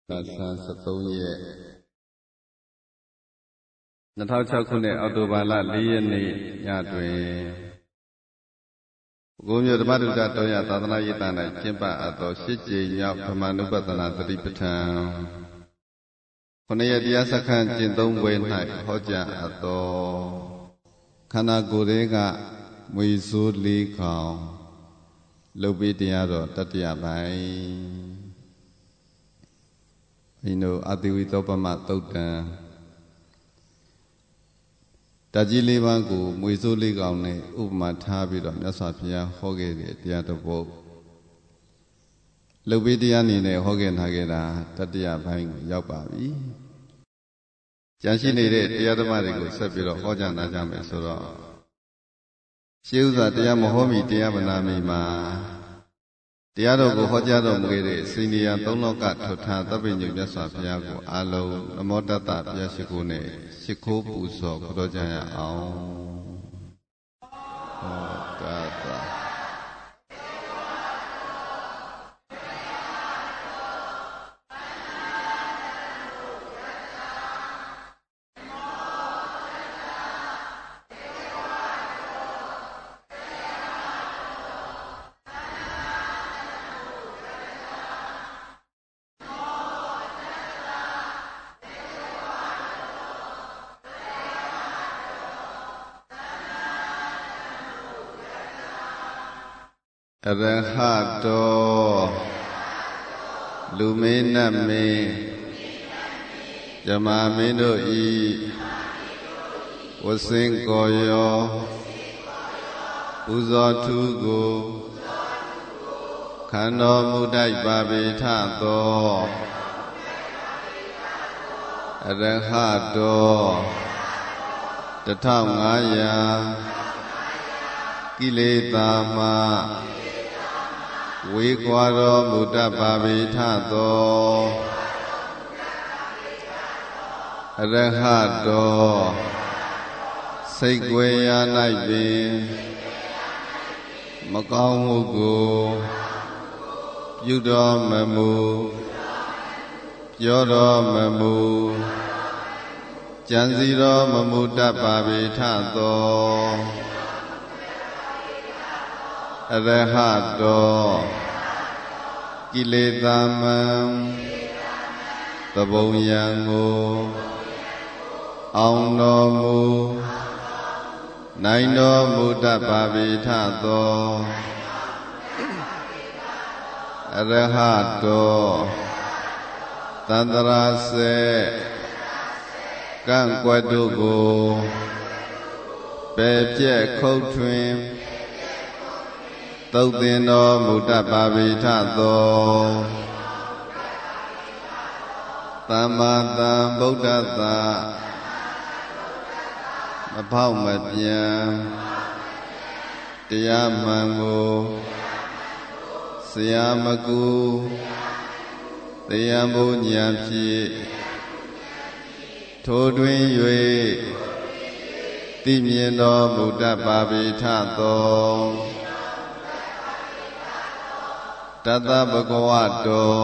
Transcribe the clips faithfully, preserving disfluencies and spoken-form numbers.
သာသနာစသုံးရက်နှစ်ထောင်ခြောက်ခုနှစ်အောက်တိုဘာလလေးရက်နေ့ညတွင်ဘုရားမြို့ဓမ္မဒုဒတော်ရသာသနာရေးတန်း၌ကျင်းပအပ်သောရှစ်ကြိမ်မြောက်ဓမ္မနုပဒနာသတိပဋ္ဌာန်ခုနှစ်ရက်တရားစခန်းကျင့်သုံးပွဲ၌ဟောကြားအပ်သောခန္ဓာကိုယ်တွေကမွေဆိုးလေးကောင်လုတ်ပြီးတရားတော်တတိယပိုင်းဘိနုအတိဝိသောပမသုတ်တံတကြီးလေးပါးကိုမွေဆိုးလေးကောင်နဲ့ဥပမာထားပြီးတော့မြတ်စွာဘုရားဟောခဲ့တဲ့တရားတော်ပုဒ်လုတ်ပြီးတရားအနေနဲ့ဟောခဲ့ထားခဲ့တာတတိယပိုင်းကိုရောက်ပါပြီ။ကြံရှိနေတဲ့တရားဓမ္မတွေကိုဆက်ပြီးတော့ဟောကြားနာကြမယ်ဆိုတော့ရှေးဥစွာတရားမဟောမီတရားမနာမီမှာတရားတော်ကိုဟောကြားတော်မူခဲ့တဲ့စိန္ဒရာသုံးလောကထွဋ္ဌာသဗ္ဗညုမြတ်စွာဘုရားကိုအာလုံးနမောတတ္တဘုရားရှိခိုးနဲ့ရှိခိုးပူဇော်ကြောကြရအောင်ဟောတတအရဟတောလူမင်းနတ်မင်းဇမာမင်းတို့ဤဝဆင်းကောယောပူဇော်ထူးကိုခံတော်မူတိုက်ပါပေထသောအရဟတောတထောင်ငါးရာကိလေသာမှဝေကွာတော်မူတတ်ပါပေထသောအရဟတောစိတ်ွယ်ရာ၌ပင်မကောင်းမှုကိုပြုတော်မမူပြောတော်မမူကြံစည်တော်မမူတတ်ပါပေထသောအရဟတောကိလေသာမံသဘုံယံကိုအောင်တော်မူနိုင်တော်မူတတ်ပါပေထသောအရဟတောသန္တရာစေကံကွက်တို့ကိုပယ်ပြက်ခုတ်ထွင်သုတ်သင်တော်မူတတ်ပါပေထသောသမ္မာသမ္ဗုဒ္ဓတ္တမဖောက်မပြန်တရားမှန်ကိုဆရာမကူတရားဘုဉာဏ်ဖြင့်ထိုတွင်၍သိမြင်တော်မူတတ်ပါပေထသောတတဗုဒ္ဓဝတ္တော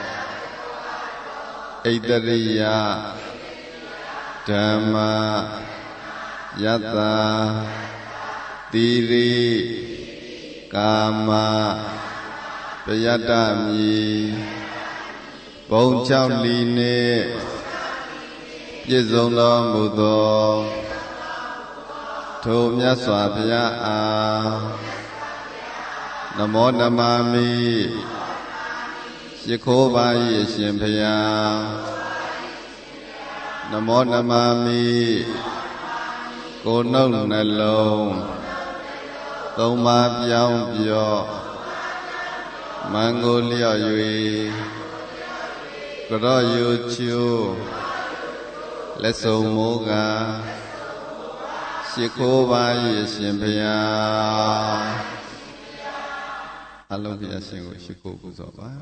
ဣတရိယဓမ္မယတ္တတိရိကာမပယတ္တမိဘုံ၆လီနှင့်ပြည့်စုံတော်မူသောထိုမြတ်စွာဘုရားအားနမောနမမိရှိခိုးပါ၏အရှင်ဘုရားနမောနမမိကိုယ်နှုတ်နှလုံးသုံးပါးပြောင်းပြော့မန်ကိုလျော့၍ကြောယူချိုးလက်စုံမိုးကရှိခိုးပါ၏အရှင်ဘုရားအလုံးဘုရားရှင်ကိုရှိခိုးပူဇော်ပါ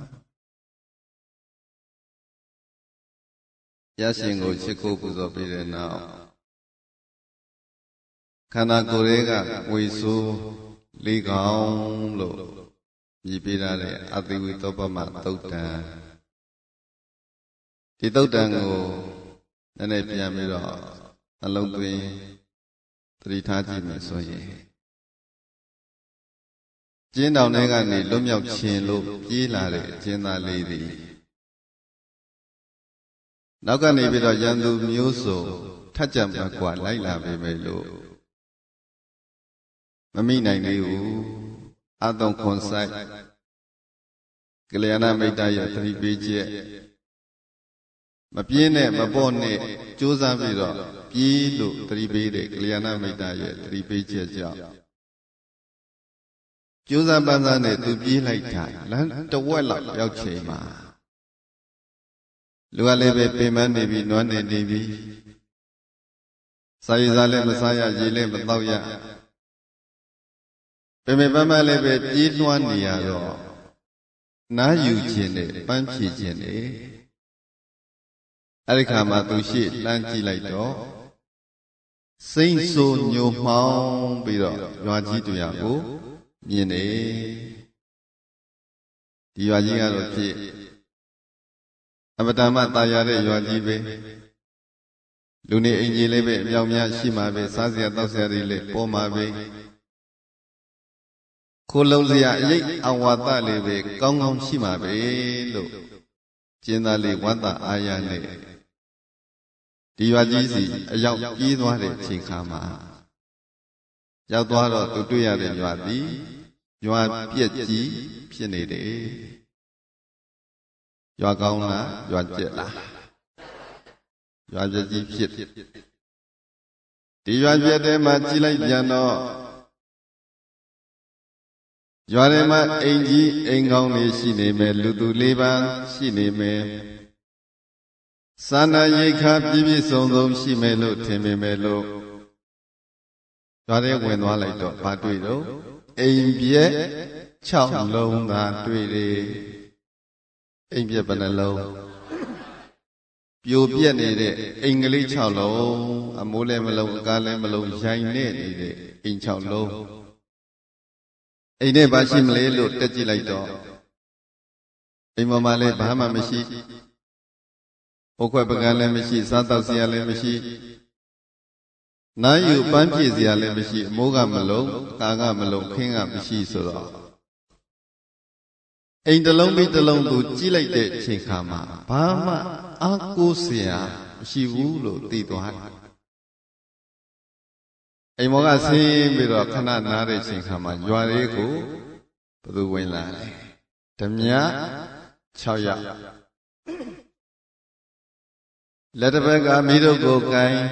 ဘုရားရှင်ကိုရှိခိုးပူဇော်ပြီးတဲ့နောက်ခန္ဓာကိုယ်တွေကဝေဆိုးလေးကောင်လို့မြည်ပေးထားတဲ့အတိဝိသောပမသုတ်တံဒီသုတ်တံကိုနည်းနည်းပြန်ပြီးတော့အလုံးသွင်းသတိထားကြည့်မယ်ဆိုရင်ကျင်းတောင်ထဲကနေလွတ်မြောက်ခြင်းလို့ပြေးလာတဲ့အကျဉ်းသားလေးတွေနောက်ကနေပြီးတော့ရန်သူမျိုးစုံထက်ကြံမကွာလိုက်လာပေမဲ့လို့မမိနိုင်သေးဘူးအတုံခွန်ဆိုင်ကလျာဏမိတ်တရဲ့သတိပေးချက်မပြင်းနဲ့မပေါ့နဲ့ကြိုးစားပြီးတော့ပြေးလို့သတိပေးတဲ့ကလျာဏမိတ်တရဲ့သတိပေးချက်ကြောင့်ကြိုးစားပန်းစားနဲ့သူပြေးလိုက်တာလမ်းတဝက်လောက်ရောက်ချိန်မှာလူကလည်းပဲပင်ပန်းနေပြီနွမ်းနေနေပြီစာရည်စားလည်းမစားရရေလည်းမတောက်ရပင်ပန်းပန်းပန်းလည်းပဲပြေးလွှမ်းနေရတော့နားယူခြင်းနဲ့ပန်းဖြေခြင်းနဲ့အဲ့ဒီခါမှာသူရှိလှမ်းကြည့်လိုက်တော့စိမ့်ဆိုးညိုမှောင်းပြီးတော့ရွာကြီးတူရကိုမြင်နေဒီရွာကြီးကတော့ဖြစ်အမတမတာယာတဲ့ရွာကြီးပဲလူနေအိမ်ကြီးလေးပဲအမြောက်များရှိမှာပဲစားစရာတောက်စရာတွေလည်းပေါ်မှာပဲခိုးလုံးစရာအရေးအဝါဒလေးပဲကောင်းကောင်းရှိမှာပဲလို့ကျင်းသားလေးဝမ်းသာအားရနဲ့ဒီရွာကြီးစီအရောက်ပြေးသွားတဲ့အချိန်ခါမှာရောက်သွားတော့သူတွေ့ရတဲ့ရွာသည်ရွာပြက်ကြီးဖြစ်နေတယ်ရွာကောင်းလားရွာပြက်လားရွာပြက်ကြီးဖြစ်ဒီရွာပြက်ထဲမှာကြည့်လိုက်ပြန်တော့ရွာထဲမှာအိမ်ကြီးအိမ်ကောင်းတွေရှိနေမယ်လူသူလေးပါးရှိနေမယ်စာနာရိက္ခာပြည့်ပြည့်စုံစုံရှိမယ်လို့ထင်ပေမဲ့လို့ရွာထဲဝင်သွားလိုက်တော့ဘာတွေ့တော့အိမ်ပြက်၆လုံးသာတွေ့တယ်အိမ်ပြက်ဘယ်နှလုံးပြိုပြက်နေတဲ့အိမ်ကလေး၆လုံးအမိုးလည်းမလုံးအကားလည်းမလုံးရိုင်နေနေတဲ့အိမ်၆လုံးအိမ်ထဲဘာရှိမလဲလို့တက်ကြည့်လိုက်တော့အိမ်ပေါ်မှာလည်းဘာမှမရှိဟိုခွက်ပကံလည်းမရှိစားတောက်စရာလည်းမရှိနားယူပန်းဖြည့်စရာလည်းမရှိအမိုးကမလုံးကာကမလုံးခင်းကမရှိဆိုတော့အိမ်တစ်လုံးပြီးတစ်လုံးသူကြည့်လိုက်တဲ့အချိန်ခါမှာဘာမှအားကိုးစရာမရှိဘူးလို့သိသွားတယ်အိမ်မောကဆင်းပြီးတော့ခဏနားတဲ့အချိန်ခါမှာရွာလေးကိုဘယ်သူဝင်လာလဲဓမြ၆ယောက်လက်တစ်ဘက်ကမိတို့ကိုကိုင်း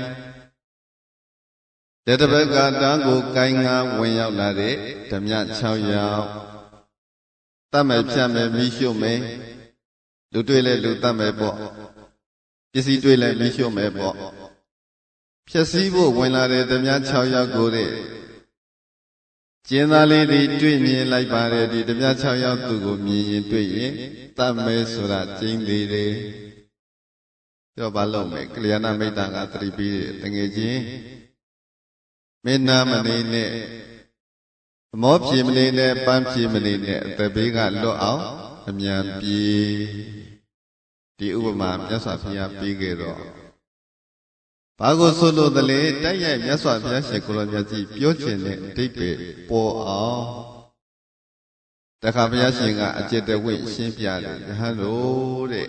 လက်တစ်ဘက်ကတားကိုကိုင်းငါဝင်ရောက်လာတဲ့ဓမြ၆ယောက်တတ်မယ်ဖြတ်မယ်မိရှုမယ်လူတွေ့လဲလူတတ်မယ်ပေါ့ပစ္စည်းတွေ့လဲမိရှုမယ်ပေါ့ဖြည့်စည်းဖို့ဝင်လာတဲ့ဓမြ၆ယောက်ကိုတဲ့ကျင်းသားလေးတွေတွေ့မြင်လိုက်ပါတယ်ဒီဓမြ၆ယောက်သူကိုမြင်ရင်တွေ့ရင်တတ်မယ်ဆိုတာကျင်းသေးတယ်ပြောပါလို့မယ်ကလျာဏမိတ်တာကသတိပေးတယ်တငယ်ချင်းမင်းနာမနေနဲ့အမောဖြေမနေနဲ့ပန်းဖြေမနေနဲ့အသက်ဘေးကလွတ်အောင်အမြန်ပြေးဒီဥပမာမြတ်စွာဘုရားပေးခဲ့တော့ဘာကိုဆိုလို့တလေတိုက်ရိုက်မြတ်စွာဘုရားရှင်ကိုရောမြတ်ကြီးပြောချင်တဲ့အဓိပ္ပာယ်ပေါ်အောင်တခါဘုရားရှင်ကအကျင့်တဝိရှင်းပြတယ်ယဟန်တို့တဲ့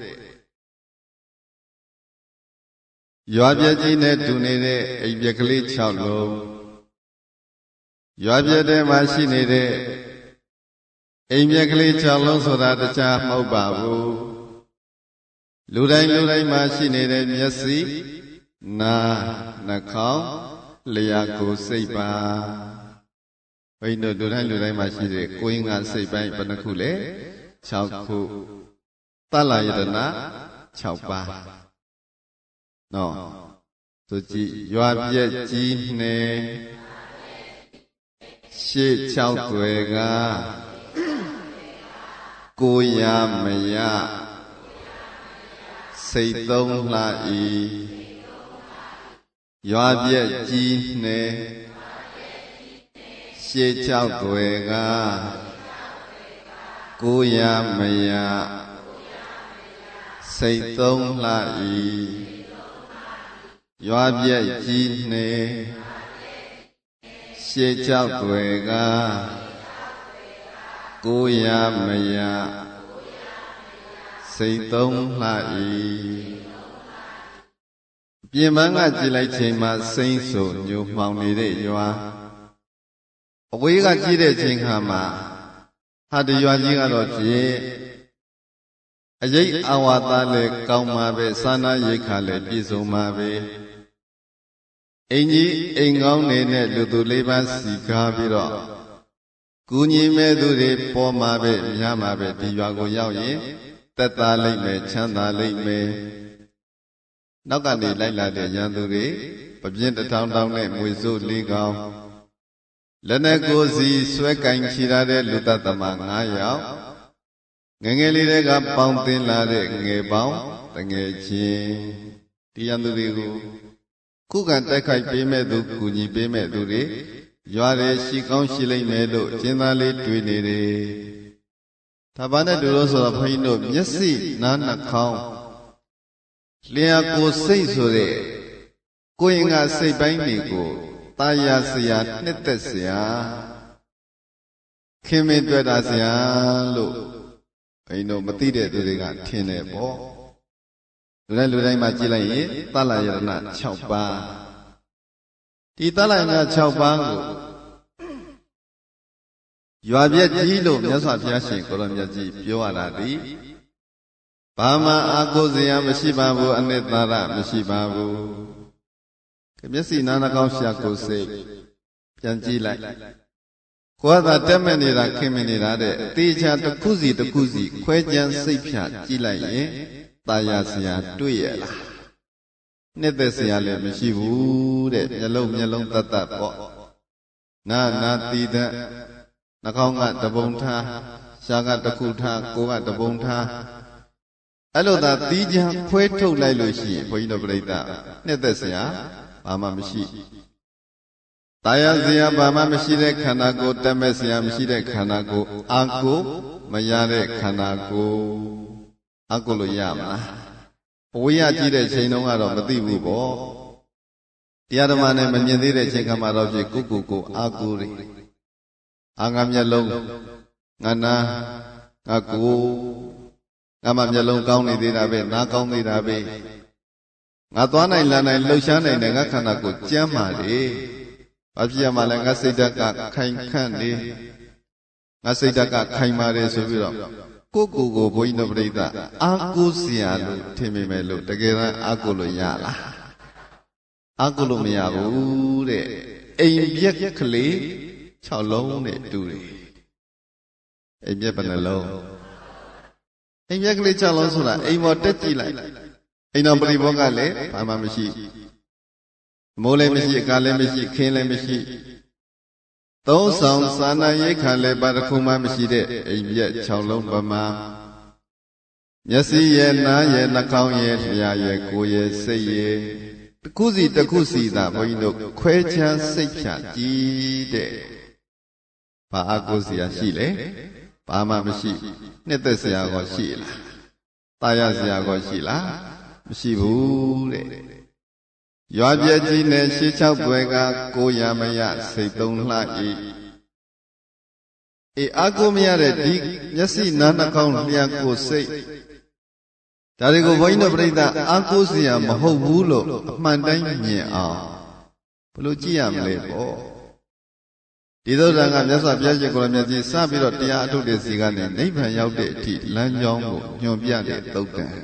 ရွာပြက်ကြီးနဲ့တူနေတဲ့အိမ်ပြက်ကလေး၆လုံးရွာပြက်ထဲမှာရှိနေတဲ့အိမ်ပြက်ကလေး၆လုံးဆိုတာတခြားမဟုတ်ပါဘူးလူတိုင်းလူတိုင်းမှာရှိနေတဲ့မျက်စိနာနှာခေါင်းလျှာကိုယ်စိတ်ပါဘိန်းတို့လူတိုင်းလူတိုင်းမှာရှိတဲ့ကိုယ်ငါစိတ်ပိုင်းဘယ်နှခုလဲ၆ခုသလယတနာ၆ပါးနော်သူကြည့်ရွာပြက်ကြီးနဲ့ရှေ့၆ွယ်ကကိုရမရစိတ်သုံးလှဤရွာပြက်ကြီးနဲ့ရှေ့၆ွယ်ကကိုရမရစိတ်သုံးလှ၏ရွာပြည့်ကြီးနှင့်ရှေးကြောက်တွေကကိုရမရစိတ်သုံးလှ၏ပြင်ပန်းကကြည့်လိုက်ချိန်မှာစိမ့်ဆိုညိုမှောင်နေတဲ့ရွာအဝေးကကြည့်တဲ့ချိန်ခါမှာဟာတရွာကြီးကတော့ကြည့်အရေးအဝါသားလည်းကောင်းပါပဲစာနာရိတ်ခါလည်းပြည့်စုံပါပဲအင်ကြီးအိမ်ကောင်းနေနဲ့လူသူလေးပါးစီကားပြီးတော့ကူညီမဲ့သူတွေပေါ်မှာပဲများမှာပဲဒီရွာကိုရောက်ရင်သက်သာလိမ့်မယ်ချမ်းသာလိမ့်မယ်နောက်ကနေလိုက်လာတဲ့ရန်သူတွေပပြင်းတထောင်ထောင်နဲ့မွေစိုးလေးကောင်လက်နဲ့ကိုယ်စီဆွဲကင်ချီရတဲ့လူသက်သမား၅ယောက်ငငယ်လေးတွေကပေါင်းတင်လာတဲ့ငယ်ပေါင်းတငယ်ချင်းဒီရန်သူတွေကိုခုခံတိုက်ခိုက်ပေးမဲ့သူကူညီပေးမဲ့သူတွေရွာတွေရှိကောင်းရှိလိမ့်မယ်လို့ကျင်းသားလေးတွေးနေတယ်ဒါဘာနဲ့တူလို့ဆိုတော့ဘုန်းကြီးတို့မျက်စိနားနှာခေါင်းလျှာကိုစိတ်ဆိုတဲ့ကိုယ်ရင်ကစိတ်ပိုင်းတွေကိုတာယာစရာနှစ်သက်စရာခင်မင်တွေ့တာစရာလို့ဘုန်းကြီးတို့မသိတဲ့သူတွေကထင်တယ်ပေါ့လူတိုင်းလူတိုင်းမှာကြည့်လိုက်ရင်သလယရဏ၆ပါးဒီသလယရဏ၆ပါးကိုရွာပြည့်ကြီးလို့မြတ်စွာဘုရားရှင်ကိုရောမြတ်ကြီးပြောရတာဒီဘာမှအာကိုစရာမရှိပါဘူးအနှစ်သာရမရှိပါဘူးမျက်စိနားနှာခေါင်းရှာကိုစိတ်ပြန်ကြည့်လိုက်ကိုယ်ကတက်မဲ့နေတာခင်မနေတာတဲ့အသေးချာတစ်ခုစီတစ်ခုစီခွဲကြမ်းစိတ်ဖြာကြည့်လိုက်ရင်ตาယာစရာတွေ့ရလားနှစ်သက်စရာလည်းမရှိဘူးတဲ့မျက်လုံးမျက်လုံးတတ်တတ်ပေါ့နာနာတိဒတ်နှာခေါင်းကတပုံထားရှားကတစ်ခုထားကိုယ်ကတပုံထားအဲ့လိုသာတီးချမ်းခွဲထုတ်လိုက်လို့ရှိရင်ဘုန်းကြီးတို့ပြိဿနှစ်သက်စရာဘာမှမရှိตาယာစရာဘာမှမရှိတဲ့ခန္ဓာကိုယ်တက်မဲ့စရာမရှိတဲ့ခန္ဓာကိုယ်အာကိုမရတဲ့ခန္ဓာကိုယ်အာကိုလို့ရမလားအဝေးရကြည့်တဲ့ချိန်တုန်းကတော့မသိဘူးပေါ့တရားဓမ္မနဲ့မမြင်သေးတဲ့ချိန်ခါမှာတော့ဖြစ်ကိုကိုကိုအာကိုတွေအာငါမျက်လုံးငါနာငါကိုငါမှမျက်လုံးကောင်းနေသေးတာပဲနားကောင်းသေးတာပဲငါသွားနိုင်လာနိုင်လှုပ်ရှားနိုင်တယ်ငါခန္ဓာကိုယ်ကျမ်းမာတယ်ဘာဖြစ်ရမှာလဲငါစိတ်ဓာတ်ကခိုင်ခန့်နေငါစိတ်ဓာတ်ကခိုင်ပါတယ်ဆိုပြီးတော့ကိုကိုကိုဘုန်းကြီးတို့ပြိဿအာကိုစရာလို့ထင်မိမယ်လို့တကယ်တမ်းအာကိုလို့ရလားအာကိုလို့မရဘူးတဲ့အိမ်ပြက်ကလေး၆လုံးနဲ့တူတယ်အိမ်ပြက်ဘယ်နှလုံးအိမ်ပြက်ကလေး၆လုံးဆိုတာအိမ်ပေါ်တက်ကြည့်လိုက်အိမ်တော်ပရိဘောကလည်းဘာမှမရှိမိုးလည်းမရှိအကားလည်းမရှိခင်းလည်းမရှိသုံးဆောင်စာနာရိတ်ခါလည်းပါတခုမှမရှိတဲ့အိမ်ပြက်၆လုံးပမာမျက်စိရဲ့နားရဲ့နှာခေါင်းရဲ့လျှာရဲ့ကိုယ်ရဲ့စိတ်ရဲ့တစ်ခုစီတစ်ခုစီသာဘုန်းကြီးတို့ခွဲခြားစိတ်ဖြာကြည့်တဲ့ဘာအကုစရာရှိလဲဘာမှမရှိနှစ်သက်စရာကောရှိလားတာယာစရာကောရှိလားမရှိဘူးတဲ့ရွာပြည့်ကြီးနဲ့ရှေးချောက်ပွဲကကိုရမရစိတ်သုံးလှ၏အေးအာကိုမရတဲ့ဒီမျက်စိနားနှာခေါင်းလျှာကိုစိတ်ဒါတွေကိုဘုန်းကြီးတို့ပြိဿအာကိုစရာမဟုတ်ဘူးလို့အမှန်တိုင်းမြင်အောင်ဘယ်လိုကြည့်ရမလဲပေါ့ဒီသုဒ္ဓံကမြတ်စွာဘုရားရှင်ကိုယ်တော်မြတ်ကြီးစပြီးတော့တရားအထုတ်တဲ့စီကနေနိဗ္ဗာန်ရောက်တဲ့အထိလမ်းကြောင်းကိုညွှန်ပြတဲ့သုတ်တံ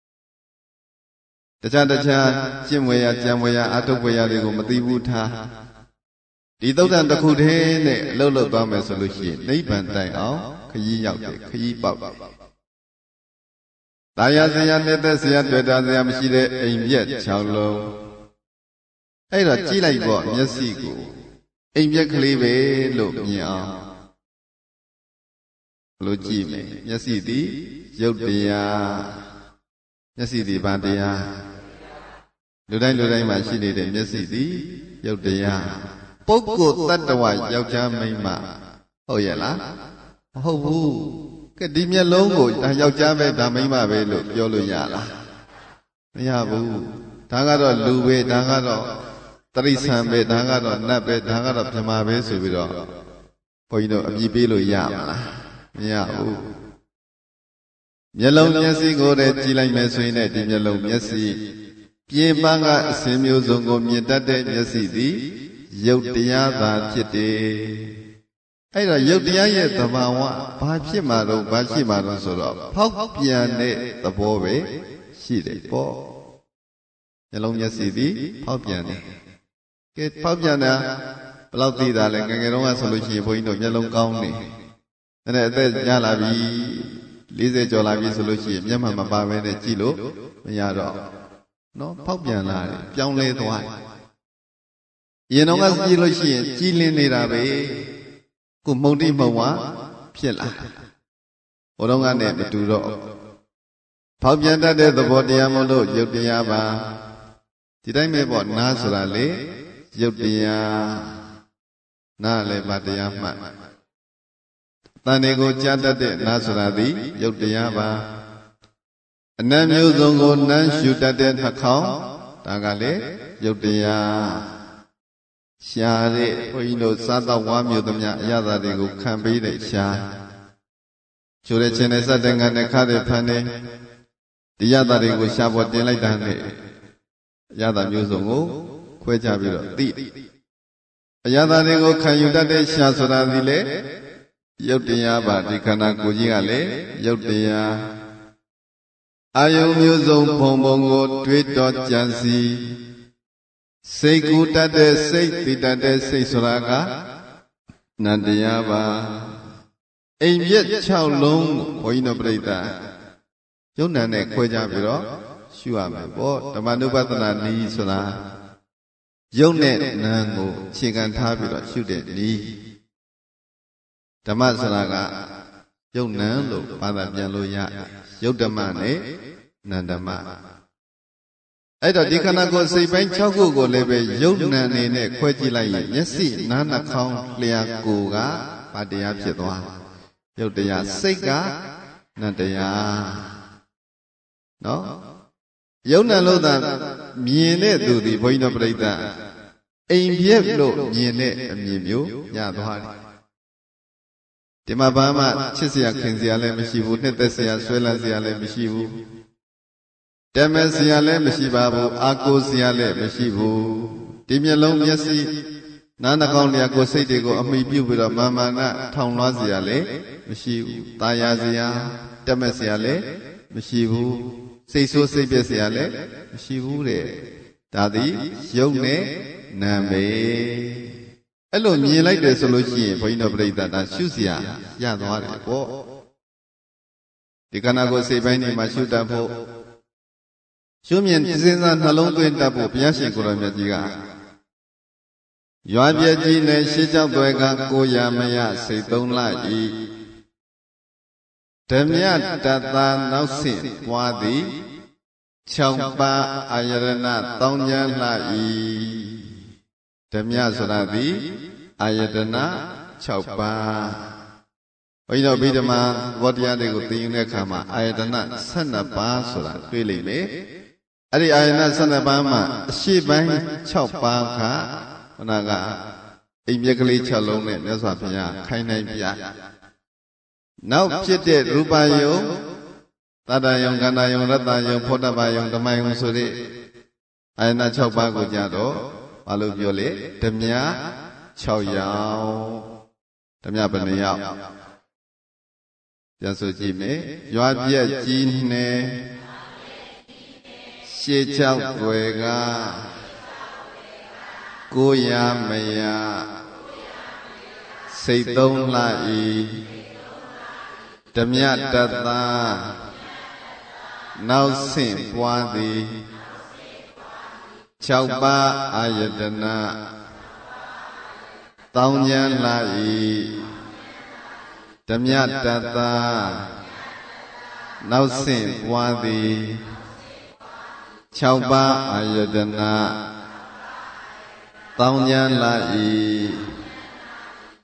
တခြားတခြားကျင့်ဝေရကြံဝေရအထုတ်ဝေရတွေကိုမသိဘူးထားဒီသုတ်တံတစ်ခုတည်းနဲ့အလုပ်လုပ်သွားမယ်ဆိုလို့ရှိရင်နိဗ္ဗာန်တိုင်အောင်ခရီးရောက်တယ်ခရီးပေါက်တယ်တာယာစရာနဲ့သက်စရာတွေ့တာစရာမရှိတဲ့အိမ်ပြက်၆လုံးအဲ့တော့ကြည့်လိုက်ပေါ့မျက်စိကိုအိမ်ပြက်ကလေးပဲလို့မြင်အောင်ဘလို့ကြည့်မယ်မျက်စိသည်ရုပ်တရားမျက်စိသည်ဘာတရားလူတိုင်းလူတိုင်းမှာရှိနေတဲ့မျက်စိသည်ရုပ်တရားပုဂ္ဂိုလ်တ attva ယောက်ျားမိန်းမဟုတ်ရဲ့လားမဟုတ်ဘူးကဒီမျက်လုံးကိုဒါယောက်ျားပဲဒါမိန်းမပဲလို့ပြောလို့ရလားမရဘူးဒါကတော့လူပဲဒါကတော့တရိษံပဲဒါကတော့နတ်ပဲဒါကတော့ပြမပဲဆိုပြီးတော့ဘုန်းကြီးတို့အပြည့်ပေးလို့ရမလားမရဘူးမျက်လုံးမျက်စိကိုတည်းကြည့်လိုက်မယ်ဆိုရင်ဒီမျက်လုံးမျက်စိပြင်ပန်းကအစင်းမျိုးစုံကိုမြင်တတ်တဲ့မျက်စိသည်ရုပ်တရားသာဖြစ်တယ်အဲ့တော့ရုပ်တရားရဲ့သဘာဝဘာဖြစ်မှာတော့ဘာရှိမှာတော့ဆိုတော့ဖောက်ပြန်တဲ့သဘောပဲရှိတယ်ပေါ့မျက်လုံးမျက်စိသည်ဖောက်ပြန်တယ်ကဲဖောက်ပြန်တာဘယ်လောက်သိတာလဲငယ်ငယ်တုန်းကဆိုလို့ရှိရင်ဘုန်းကြီးတို့မျက်လုံးကောင်းနေအဲ့ဒါအသက်ညလာပြီ၄၀ကျော်လာပြီဆိုလို့ရှိရင်မျက်မှန်မပါဘဲနဲ့ကြည့်လို့မရတော့နော်ဖောက်ပြန်လာတယ်ပြောင်းလဲသွားတယ်ရင်တော့ကကြည့်လို့ရှိရင်ကြည်လင်နေတာပဲကိုမှုန်တိမှုန်ဝါဖြစ်လာဘုတော်ကနဲ့မတူတော့ဖောက်ပြန်တတ်တဲ့သဘောတရားမို့လို့ရုပ်တရားပါဒီတိုင်းပဲပေါ့နားဆိုတာလေရုပ်တရားနားလည်းပါတရားမှတ်တန်တွေကိုကြားတတ်တဲ့နားဆိုတာသည်ရုပ်တရားပါအနတ်မျိုးစုံကိုနမ်းရှုတတ်တဲ့နှာခေါင်းဒါကလည်းရုပ်တရားရှားတဲ့ဘုန်းကြီးတို့စားတော့ဝါမျိုးသမျှအရသာတွေကိုခံပေးတဲ့ရှားချိုးတဲ့ခြင်းနဲ့စတဲ့ငံနဲ့ခါတဲ့ဖန်တဲ့ဒီရသာတွေကိုရှားပေါ်တင်လိုက်တာနဲ့အရသာမျိုးစုံကိုခွဲခြားပြီးတော့သိအရသာတွေကိုခံယူတတ်တဲ့ရှားဆိုတာဒီလေရုပ်တရားပါဒီခန္ဓာကိုယ်ကြီးကလည်းရုပ်တရားအာယုံမျိုးစုံဘုံဘုံကိုတွေးတော်ကြံစီစိတ်ကူတတ်တဲ့စိတ်သိတတ်တဲ့စိတ်ဆိုတာကနန္တရားပါအိမ်ပြက်၆လုံးဘုန်းကြီးတို့ပြိဿယုံနာနဲ့ခွဲကြပြီးတော့ရှုရမယ်ပေါ့ဓမ္မနုပဒနာနည်းဆိုတာယုံနဲ့နာကိုခြေခံထားပြီးတော့ရှုတဲ့နည်းဓမ္မဆိုတာကယုံနံလို့ဘာသာပြန်လို့ရယုတ်ဓမ္မနဲ့နန္ဓမ္မအဲ့တော့ဒီခန္ဓာကိုယ်စိတ်ပိုင်း၆ခုကိုလည်းပဲယုတ်နံနေနဲ့ခွဲကြည့်လိုက်ရင်မျက်စိနားနှာခေါင်းလျှာကိုယ်ကဘာတရားဖြစ်သွားယုတ်တရားစိတ်ကနန္တရားနော်ယုတ်နံလို့သာမြင်တဲ့သူဒီဘုန်းကြီးတို့ပြိဿအိမ်ပြက်လို့မြင်တဲ့အမြင်မျိုးရသွားတယ်ဒီမှာဘာမှချစ်စရာခင်စရာလည်းမရှိဘူးနှစ်သက်စရာဆွဲလန်းစရာလည်းမရှိဘူးတမက်စရာလည်းမရှိပါဘူးအာကိုစရာလည်းမရှိဘူးဒီမျက်လုံးမျက်စိနားနှာခေါင်းလျှာကိုယ်စိတ်တွေကိုအမိပြုပြီးတော့မာမာနထောင်လွှားစရာလည်းမရှိဘူးตาယာစရာတမက်စရာလည်းမရှိဘူးစိတ်ဆိုးစိတ်ပြက်စရာလည်းမရှိဘူးတဲ့ဒါသည်ယုတ်နဲ့နာမေအဲ့လိုမြင်လိုက်တယ်ဆိုလို့ရှိရင်ဘုန်းကြီးတို့ပြိဿတာရှုစရာရသွားတယ်ပေါ့ဒီခန္ဓာကိုယ်စိတ်ပိုင်းတွေမှာရှုတတ်ဖို့ရှုမြင်စဉ်းစားနှလုံးသွင်းတတ်ဖို့ဘုရားရှင်ကိုယ်တော်မြတ်ကြီးကရွာပြည့်ကြီးနဲ့ရှေးကြောက်တွေကကိုရမယစိတ်သုံးလဤဓမြတတနောက်ဆင့်ပွားသည်၆ပါးအာယရဏတောင်းကြလှဤဓမြဆိုတာသည်အာယတနာ၆ပါးဘုန်းကြီးတို့ဗိဓမာဘောတရားတွေကိုသိယူတဲ့အခါမှာအာယတနာ၁၂ပါးဆိုတာတွေ့လိမ့်မယ်အဲ့ဒီအာယတနာ၁၂ပါးမှာအရှိပိုင်း၆ပါးကခဏကအိမ်မြက်ကလေး၆လုံးနဲ့မြတ်စွာဘုရားခိုင်းနိုင်ပြနောက်ဖြစ်တဲ့ရူပယုံသတ္တယုံခန္ဓာယုံရတ္တယုံဖောတ္တပယုံဓမ္မယုံဆိုတဲ့အာယတနာ၆ပါးကိုကြတော့ဘာလို့ပြောလဲဓမြ၆ယောက်ဓမြဘယ်နှယောက်ပြန်ဆိုကြည့်မယ်ရွာပြက်ကြီးနဲ့ရှေးချောက်တွေကကိုရမယစိတ်သုံးလှဤဓမြတတနောက်ဆင့်ပွားသည်၆ပါးအာယတနာတောင်းကြလှဤဓမြတတနောက်ဆင့်ပွားသည်၆ပါးအာယတနာတောင်းကြလှဤ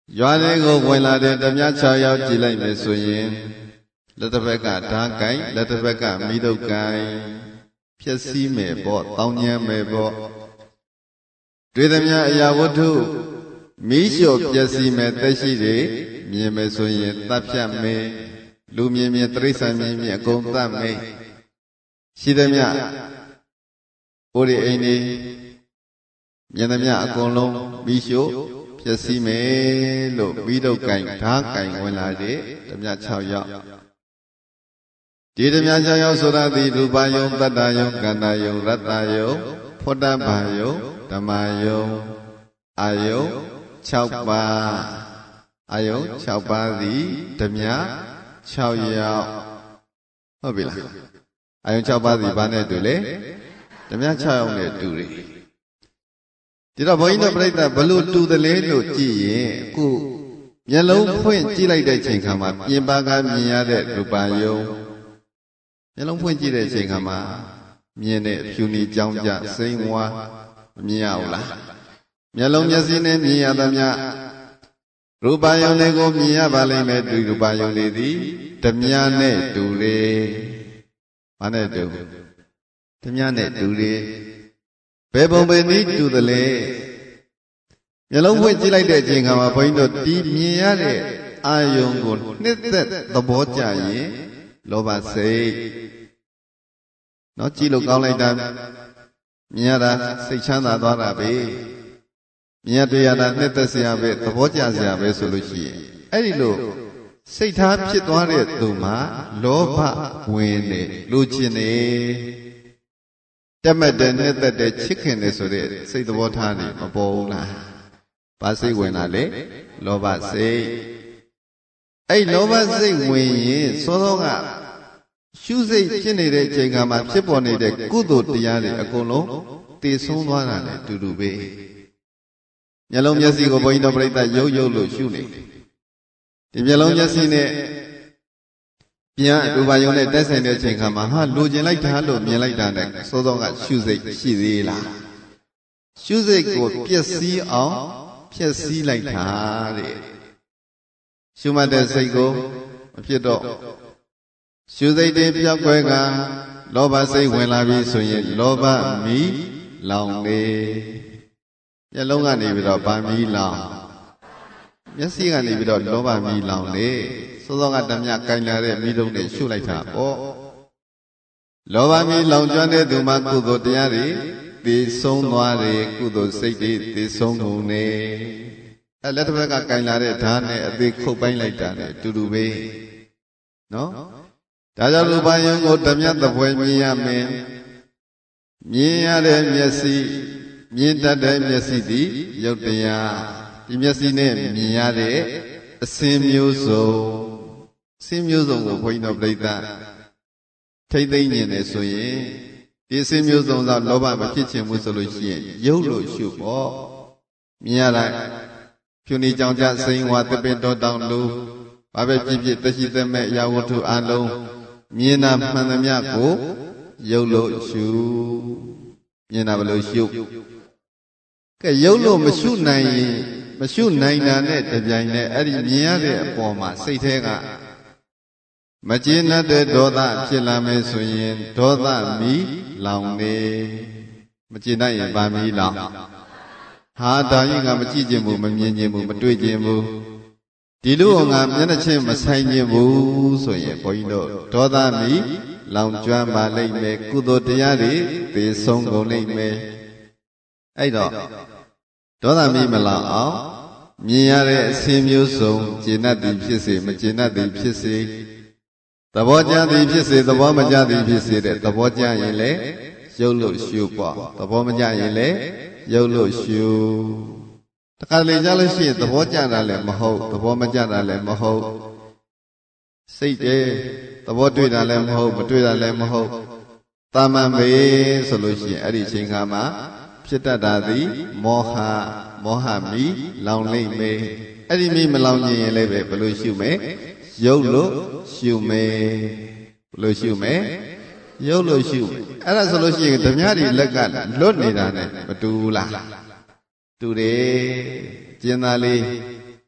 ရွာတွေကိုဝင်လာတဲ့ဓမြ၆ယောက်ကြည့်လိုက်မယ်ဆိုရင်လက်တစ်ဖက်ကဓာကိုင်လက်တစ်ဖက်ကမိတုတ်ကိုင်ဖြည့်စည်းမယ်ပေါ့တောင်းညမ်းမယ်ပေါ့တွေ့သမျှအရာဝတ္ထုမီးရှို့ပျက်စီးမယ်သက်ရှိတွေမြင်မယ်ဆိုရင်တတ်ဖြတ်မယ်လူမြင်မြင်တိရစ္ဆာန်မြင်မြင်အကုန်တတ်မယ်ရှိသမျှကိုယ်ဒီအိမ်နေမြင်သမျှအကုန်လုံးမီးရှို့ပျက်စီးမယ်လို့မိတုတ်ကင်ဓာကင်ဝင်လာတဲ့ဓမြ၆ယောက်ဒီဓမြ၆ယောက်ဆိုတာဒီရူပယုံတတ္တယုံကန္တယုံရတ္တယုံဖောတ္တဗယုံဓမ္မယုံအာယုံ၆ပါးအာယုံ၆ပါးသည်ဓမြ၆ယောက်ဟုတ်ပြီလားအာယုံ၆ပါးသည်ဘာနဲ့တူလဲဓမြ၆ယောက်နဲ့တူတယ်ဒီတော့ဘုန်းကြီးတို့ပြိဿဘလို့တူတယ်လဲလို့ကြည့်ရင်အခုမျက်လုံးဖွင့်ကြည့်လိုက်တဲ့ချိန်ခါမှာပြင်ပကမြင်ရတဲ့ရူပယုံမျက်လုံးဖွင့်ကြည့်တဲ့ချိန်ခါမှာမြင်တဲ့ဖြူနေကြောင်းကြစိမ့်ဝါမမြင်ရဘူးလားမျက်လုံးမျက်စိနဲ့မြင်ရသမျှရူပယုံလေးကိုမြင်ရပါလိမ့်မယ်ဒီရူပယုံလေးသည်ဓမြနဲ့တူတယ်ဘာနဲ့တူဓမြနဲ့တူတယ်ဘယ်ပုံပဲနည်းတူသလဲမျက်လုံးဖွင့်ကြည့်လိုက်တဲ့အချိန်ကမှဘုန်းကြီးတို့ဒီမြင်ရတဲ့အာယုံကိုနှစ်သက်သဘောကျရင်လောဘစိတ်နော်ကြည့်လို့ကောင်းလိုက်တာမြင်ရတာစိတ်ချမ်းသာသွားတာပဲမြင်ရတွေ့ရတာနှစ်သက်စရာပဲသဘောကျစရာပဲဆိုလို့ရှိရင်အဲ့ဒီလိုစိတ်ထားဖြစ်သွားတဲ့သူမှာလောဘဝင်နေလူချင်းနေတက်မဲ့တဲ့နဲ့တက်တဲ့ချစ်ခင်တယ်ဆိုတဲ့စိတ်သဘောထားနေမပေါ်ဘူးလား။ဘာစိတ်ဝင်လာလဲလောဘစိတ်အဲ့လောဘစိတ်ဝင်ရင်စောစောကရှုစိတ်ဖြစ်နေတဲ့အချိန်ကမှဖြစ်ပေါ်နေတဲ့ကုသိုလ်တရားတွေအကုန်လုံးတည်ဆုံးသွားတာနဲ့တူတူပဲ။မျက်လုံးမျက်စိကိုဘုန်းကြီးတို့ပြိဿရုပ်ရုပ်လို့ရှုနေတယ်။ဒီမျက်လုံးမျက်စိနဲ့ပြန်ရူပယုံနဲ့တက်ဆိုင်တဲ့အချိန်ခါမှာဟာလိုချင်လိုက်တာလို့မြင်လိုက်တာနဲ့စောစောကရှုစိတ်ရှိသေးလားရှုစိတ်ကိုပျက်စီးအောင်ဖျက်ဆီးလိုက်တာတဲ့ရှုမှတ်တဲ့စိတ်ကိုမဖြစ်တော့ရှုစိတ်တွေပြောက်ကွဲကလောဘစိတ်ဝင်လာပြီဆိုရင်လောဘမီးလောင်နေမျက်လုံးကနေပြီးတော့ဗာမီးလောင်မျက်စိကနေပြီးတော့လောဘမီးလောင်နေစောစောကဓမြကင်လာတဲ့မိတုံးနဲ့ရှုလိုက်တာပေါ့လောဘမီလောင်ကျွမ်းတဲ့သူမှာကုသိုလ်တရားတွေသိဆုံးသွားတယ်ကုသိုလ်စိတ်တွေသိဆုံးကုန်နေအဲလက်တစ်ဖက်ကကင်လာတဲ့ဓာတ်နဲ့အသေးခုတ်ပိုင်းလိုက်တာနဲ့တူတူပဲနော်ဒါကြောင့်လူပါယုံကိုဓမြသပွဲမြင်ရမယ်မြင်ရတဲ့မျက်စိမြင်တတ်တဲ့မျက်စိသည်ရုပ်တရားဒီမျက်စိနဲ့မြင်ရတဲ့အစင်းမျိုးစုံအစင်းမျိုးစုံကိုဘုန်းကြီးတို့ပြိဿထိမ့်သိမ့်နေတယ်ဆိုရင်ဒီအစင်းမျိုးစုံတော့လောဘမဖြစ်ချင်ဘူးဆိုလို့ရှိရင်ရုပ်လို့ရှုပေါ့မြင်ရလိုက်ဖြူနေကြောင်ကြစိန်ဝါတပင်တော်တောင်လူဘာပဲဖြစ်ဖြစ်တရှိသက်မဲ့အရာဝတ္ထုအလုံးမြင်တာမှန်သမျှကိုရုပ်လို့ရှုမြင်တာဘယ်လိုရှုကဲရုပ်လို့မရှုနိုင်ရင်မရှုနိုင်တာနဲ့တပြိုင်နက်အဲ့ဒီမြင်ရတဲ့အပေါ်မှာစိတ်ထဲကမကျေနပ်တဲ့ဒေါသဖြစ်လာမယ်ဆိုရင်ဒေါသမီးလောင်နေမကျေနပ်ရင်ဗာမီးလောင်ဟာဒါကြီးကမကြည့်ခြင်းဘူးမမြင်ခြင်းဘူးမတွေ့ခြင်းဘူးဒီလိုငါမျက်နှာချင်းမဆိုင်ခြင်းဘူးဆိုရင်ဘုန်းကြီးတို့ဒေါသမီးလောင်ကျွမ်းပါလိမ့်မယ်ကုသိုလ်တရားတွေသိဆုံးကုန်လိမ့်မယ်အဲ့တော့ဒေါသမီးမလောင်အောင်မြင်ရတဲ့အစင်းမျိုးစုံကျေနပ်သည်ဖြစ်စေမကျေနပ်သည်ဖြစ်စေသဘောကျသည်ဖြစ်စေသဘောမကျသည်ဖြစ်စေတဲ့သဘောကျရင်လည်းရုပ်လို့ရှုပေါ့သဘောမကျရင်လည်းရုပ်လို့ရှုတခါလေကြလို့ရှိရင်သဘောကျတာလည်းမဟုတ်သဘောမကျတာလည်းမဟုတ်စိတ်တယ်သဘောတွေ့တာလည်းမဟုတ်မတွေ့တာလည်းမဟုတ်တာမန်ပဲဆိုလို့ရှိရင်အဲ့ဒီအချိန်ခါမှာဖြစ်တတ်တာသည်မောဟမောဟမီလောင်လိမ့်မယ်အဲ့ဒီမီမလောင်ခြင်းရင်လည်းပဲဘယ်လိုရှုမယ်ရုပ်လို့ရှုမယ်ဘယ်လိုရှုမယ်ရုပ်လို့ရှုမယ်အဲ့ဒါဆိုလို့ရှိရင်ဓမြတွေလက်ကလွတ်နေတာနဲ့မတူဘူးလားတူတယ်ကျင်သာလေး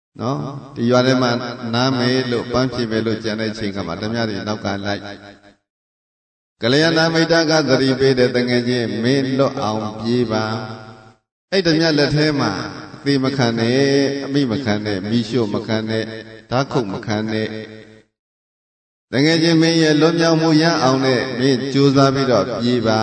no di yuare ma na me lo pamchi me lo jan dai chin kama damya ri nauka lai Kalyana Maita ka thari pe de tangay chin me lo aung pye ba ai damya let the ma athi ma khan ne ami ma khan ne mi shyo ma khan ne da khuk ma khan ne tangay chin me ye lo myaung mu yan aung ne me joi sa pi do pye ba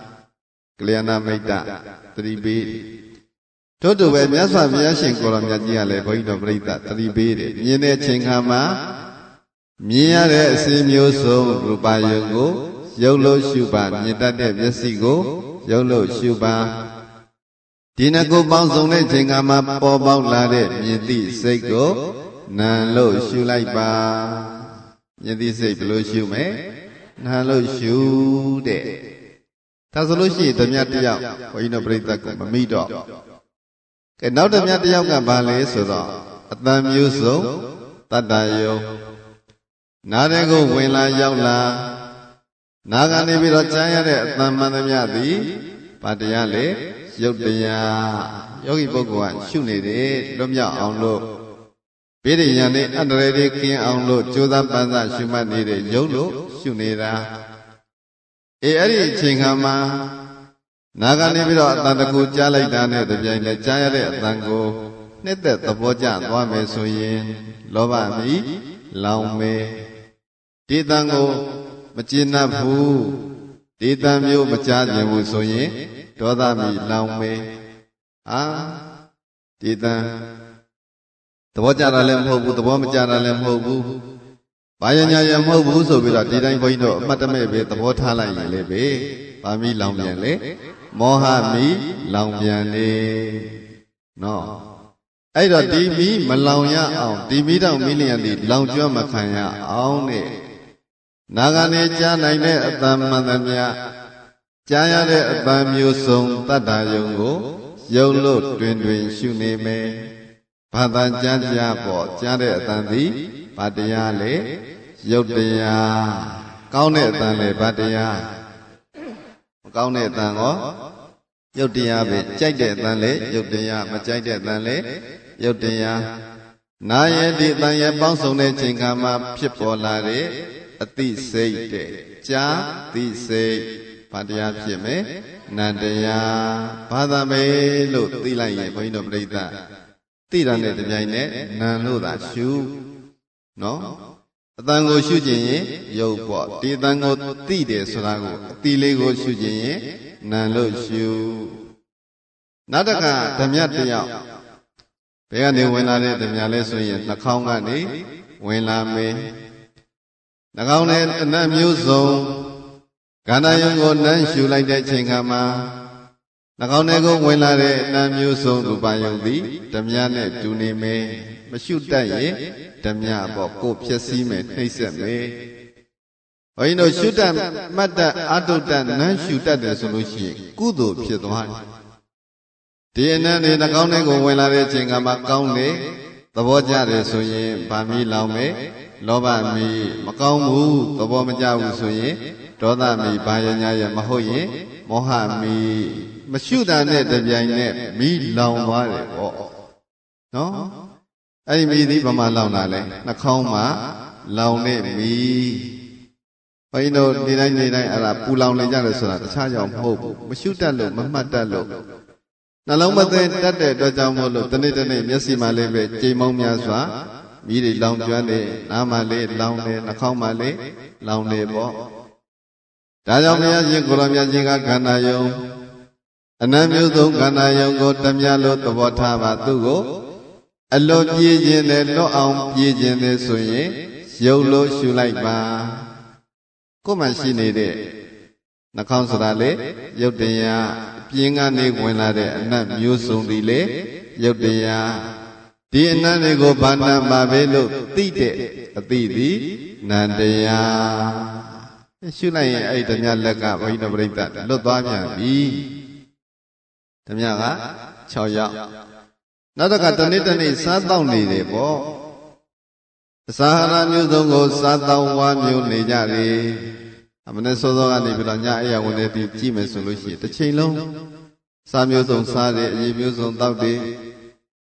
Kalyana Maita thari peထို့တူပဲမြတ်စွာဘုရားရှင်ကိုရောမြတ်ကြီးကလည်းဘုန်းကြီးတော်ပြိဿသတိပေးတယ်မြင်တဲ့အချိန်ခါမှာမြင်ရတဲ့အစင်းမျိုးစုံရူပယုံကိုရုပ်လို့ရှုပါမြင်တတ်တဲ့မျက်စိကိုရုပ်လို့ရှုပါဒီနှစ်ခုပေါင်းစုံတဲ့အချိန်ခါမှာပေါ်ပေါက်လာတဲ့မြင်သည့်စိတ်ကိုနာလို့ရှုလိုက်ပါမြင်သည့်စိတ်ဘယ်လိုရှုမလဲနာလို့ရှုတဲ့ဒါဆိုလို့ရှိရင်ဓမြတယောက်ဘုန်းကြီးတော်ပြိဿကမမိတော့ကဲနောက်တစ်မြတ်တယောက်ကဘာလဲဆိုတော့အတန်မျိုးစုံတတ္တယုံနားတဲ့ကိုဝင်လာရောက်လာနာကနေပြီးတော့ကြားရတဲ့အတန်မှန်သမျှသည်ဘာတရားလဲရုပ်တရားယောဂီပုဂ္ဂိုလ်ကရှုနေတယ်လွတ်မြောက်အောင်လို့ဘေးရန်နဲ့အန္တရာယ်တွေကင်းအောင်လို့ကြိုးစားပန်းစားရှုမှတ်နေတဲ့ယုံလို့ရှုနေတာအေးအဲ့ဒီအချိန်ခါမှာနာကနေပြီးတော့အတန်တကူကြားလိုက်တာနဲ့တပြိုင်တည်းကြားရတဲ့အတန်ကိုနှစ်သက်သဘောကျသွားမယ်ဆိုရင်လောဘမီလောင်မယ်ဒီတန်ကိုမကျေနပ်ဘူးဒီတန်မျိုးမကြားခြင်းဘူးဆိုရင်ဒေါသမီလောင်မယ်အာဒီတန်သဘောကျတာလည်းမဟုတ်ဘူးသဘောမကျတာလည်းမဟုတ်ဘူးဘာရညာရမဟုတ်ဘူးဆိုပြီးတော့ဒီတိုင်းဘုန်းကြီးတို့အမှတ်တမဲ့ပဲသဘောထားလိုက်ရင်လေပဲဘာမီလောင်ပြန်လေမောဟမီလောင်ပြန်လေနော်အဲ့တော့ဒီမီမလောင်ရအောင်ဒီမီတောင်မီလျံဒီလောင်ကျွမ်းမခံရအောင်နဲ့နာကနေကြားနိုင်တဲ့အတန်မှန်သမျှကြားရတဲ့အတန်မျိုးစုံတတ္တယုံကိုယုံလို့တွင်တွင်ရှုနေမယ်ဘာသာကြားကြားပေါ့ကြားတဲ့အတန်သည်ဘာတရားလဲယုတ်တရားကောင်းတဲ့အတန်လဲဘာတရားမကောင်းတဲ့အတန်ကောယုတ်တရားပဲကြိုက်တဲ့အတန်လဲယုတ်တရားမကြိုက်တဲ့အတန်လဲယုတ်တရားနာယတိအတန်ရဲ့ပေါင်းစုံတဲ့ချိန်ခါမှာဖြစ်ပေါ်လာတဲ့အသိစိတ်တဲ့ကြာသိစိတ်ဘာတရားဖြစ်မယ်နန္တရားဘာသာမေလို့သိလိုက်ရင်ဘုန်းကြီးတို့ပြိဿသိတာနဲ့တပြိုင်နက်နံလို့သာရှုနော်အတန်ကိုရှုခြင်းရင်ယုတ်ပေါ့ဒီအတန်ကိုသိတယ်ဆိုတာကိုအတိလေးကိုရှုခြင်းရင်နံလို့ရှုနောက်တစ်ခါဓမြတယောက်ဘယ်ကနေဝင်လာတဲ့ဓမြလဲဆိုရင်နှာခေါင်းကနေဝင်လာမယ်နှာခေါင်းနဲ့အနတ်မျိုးစုံခန္ဓာယုံကိုနမ်းရှုလိုက်တဲ့ချိန်ခါမှာနှာခေါင်းထဲကိုဝင်လာတဲ့အနတ်မျိုးစုံရူပယုံသည်ဓမြနဲ့တူနေမယ်မရှုတတ်ရင်ဓမြပေါ့ကိုဖြစ်စည်းမယ်နှိမ့်ဆက်မယ်ဘုန်းကြီးတို့ရှုတတ်မှတ်တတ်အတုတ္တနမ်းရှုတတ်တယ်ဆိုလို့ရှိရင်ကုသိုလ်ဖြစ်သွားတယ်ဒီအနန္တေနှာခေါင်းထဲကိုဝင်လာတဲ့အချိန်ကမှကောင်းတယ်သဘောကျတယ်ဆိုရင်ဗာမီလောင်မယ်လောဘမီမကောင်းဘူးသဘောမကျဘူးဆိုရင်ဒေါသမီဘာရညာရမဟုတ်ရင်မောဟမီမရှုတာနဲ့တပြိုင်နက်မီလောင်သွားတယ်ပေါ့နော်အဲ့ဒီမီသည်ဘာမှလောင်တာလဲနှာခေါင်းမှာလောင်တဲ့မီဘုန်းကြီးတို့နေတိုင်းနေတိုင်းအဲ့ဒါပူလောင်နေကြတယ်ဆိုတာတခြားကြောင့်မဟုတ်ဘူးမရှုတတ်လို့မမှတ်တတ်လို့နှလုံးမသွင်းတတ်တဲ့အတွက်ကြောင့်မို့လို့တနေ့တနေ့မျက်စိမှလည်းပဲကြိမ်မောင်းများစွာမိတွေလောင်ကျွမ်းတယ်နားမှလည်းလောင်တယ်နှာခေါင်းမှလည်းလောင်တယ်ပေါ့ဒါကြောင့်ဘုရားရှင်ကိုရောမြတ်ကြီးကခန္ဓာယုံအနံမျိုးစုံခန္ဓာယုံကိုတမျှလို့သဘောထားပါသူ့ကိုအလွန်ပြည့်ခြင်းနဲ့လွတ်အောင်ပြည့်ခြင်းနဲ့ဆိုရင်ယုံလို့ရှုလိုက်ပါကိုယ်မှရှိနေတဲ့နှာခေါင်းဆိုတာလေယုတ်တရားပြင်းကနေဝင်လာတဲ့အနတ်မျိုးစုံဒီလေယုတ်တရားဒီအနတ်တွေကိုဘာနာမှာပဲလို့သိတဲ့အသိသည်နန္တရားရှုလိုက်ရင်အဲ့ဒီဓမြလက်ကဘုန်းကြီးတို့ပြိဿလွတ်သွားပြန်ပြီဓမြက၆ယောက်နောက်တစ်ခါတနေ့တနေ့စားတော့နေတယ်ပေါ့အစာဟာရမျိုးစုံကိုစားတော့ဝါမျိုးနေကြတယ်အမနဲ့စောစောကနေပြီးတော့ညအိယာဝင်နေပြီးကြည့်မယ်ဆိုလို့ရှိရင်တစ်ချိန်လုံးစားမျိုးစုံစားတယ်အရေးမျိုးစုံတောက်တယ်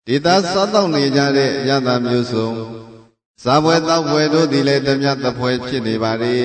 ဒီသားစားတော့နေကြတဲ့ရသမျိုးစုံစားပွဲတောက်ပွဲတို့သည်လည်းဓမြသပွဲဖြစ်နေပါလေ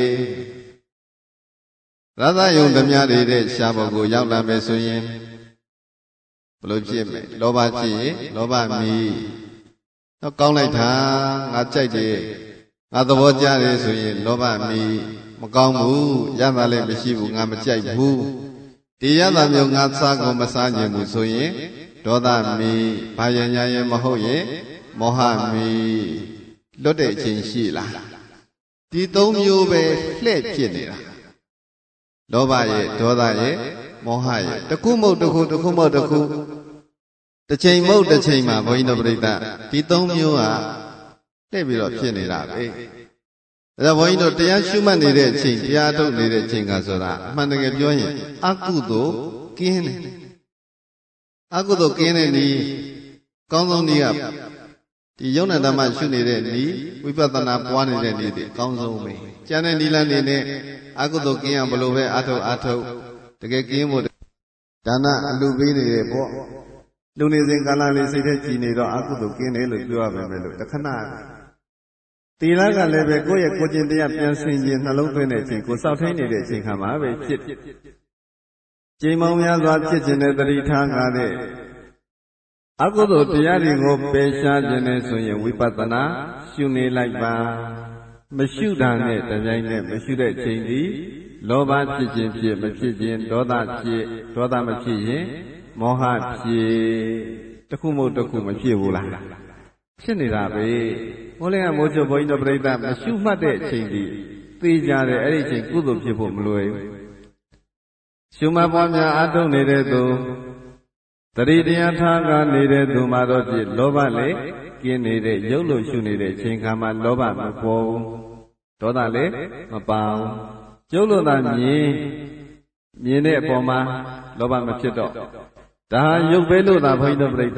ရသယုံဓမြတွေတဲ့ရှားဘုံကိုရောက်လာမယ်ဆိုရင်ဘလို့ဖြစ်မယ်လောဘဖြစ်ရင်လောဘမီတော့ကောင်းလိုက်တာငါကြိုက်တယ်ငါသဘောကျတယ်ဆိုရင်လောဘမီမကောင်းဘူးရတာလည်းမရှိဘူးငါမကြိုက်ဘူးဒီရတာမျိုးငါစားကုန်မစားခြင်းဘူးဆိုရင်ဒေါသမီဘာယညာရင်မဟုတ်ရင်မောဟမီလွတ်တဲ့အချိန်ရှိလားဒီသုံးမျိုးပဲလှဲ့ဖြစ်နေတာလောဘရဲ့ဒေါသရဲ့မောဟရဲ့တစ်ခုမဟုတ်တစ်ခုတစ်ခုမဟုတ်တစ်ခုတစ်ချိန်မဟုတ်တစ်ချိန်မှာဘုန်းကြီးတို့ပြိဿဒီသုံးမျိုးဟာလှည့်ပြီးတော့ဖြစ်နေတာပဲဒါကြောင့်ဘုန်းကြီးတို့တရားရှုမှတ်နေတဲ့အချိန်တရားထုတ်နေတဲ့အချိန်ကဆိုတာအမှန်တကယ်ပြောရင်အကုသိုလ်ကင်းတယ်အကုသိုလ်ကင်းတဲ့ဤကောင်းဆုံးနည်းကဒီယုံနာဓမ္မရှုနေတဲ့ဤဝိပဿနာပွားနေတဲ့ဤဒီအကောင်းဆုံးပဲကျန်တဲ့နည်းလမ်းတွေနဲ့အကုသိုလ်ကင်းအောင်ဘလို့ပဲအထုတ်အထုတ်တကယ်ကင်းဖို့ဒါနအလူပေးနေတယ်ပေါ့လူနေစဉ်ကာလလေးစိတ်ထဲကြည်နေတော့အကုသိုလ်ကင်းတယ်လို့ပြောရပါမယ်လို့တခဏတီလာကလည်းပဲကိုယ့်ရဲ့ကိုယ်ကျင်တရားပြန်ဆင်ခြင်းနှလုံးသွင်းတဲ့အချိန်ကိုစောင့်ထိန်နေတဲ့အချိန်ခါမှာပဲဖြစ်ချိန်မောင်များစွာဖြစ်ခြင်းနဲ့တတိထားကားတဲ့အကုသိုလ်တရားတွေကိုပယ်ရှားခြင်းနဲ့ဆိုရင်ဝိပဿနာရှုနေလိုက်ပါမရှုတာနဲ့တပြိုင်နက်မရှုတဲ့ချိန်ဒီလောဘဖြစ်ခြင်းဖြစ်မဖြစ်ခြင်းဒေါသဖြစ်ဒေါသမဖြစ်ရင်မောဟဖြစ်တခုမဟုတ်တခုမဖြစ်ဘူးလားဖြစ်နေတာပဲမိုးလင်းကမိုးချုပ်ဘုန်းကြီးတို့ပြိဿမရှုမှတ်တဲ့အချိန်ဒီသိကြတယ်အဲ့ဒီအချိန်ကုသိုလ်ဖြစ်ဖို့မလွယ်ဘူးရှုမှတ်ပွားများအထုတ်နေတဲ့သူတတိတရားထားကနေတဲ့သူမှာတော့ဖြစ်လောဘလည်းကင်းနေတဲ့ရုပ်လို့ရှုနေတဲ့အချိန်ခါမှာလောဘမပေါ်ဘူးဒေါသလည်းမပါဘူးကျုပ်လို့သာမြင်မြင်တဲ့အပေါ်မှာလောဘမဖြစ်တော့ဒါဟာရုပ်ပဲလို့သာဘုန်းကြီးတို့ပြိဿ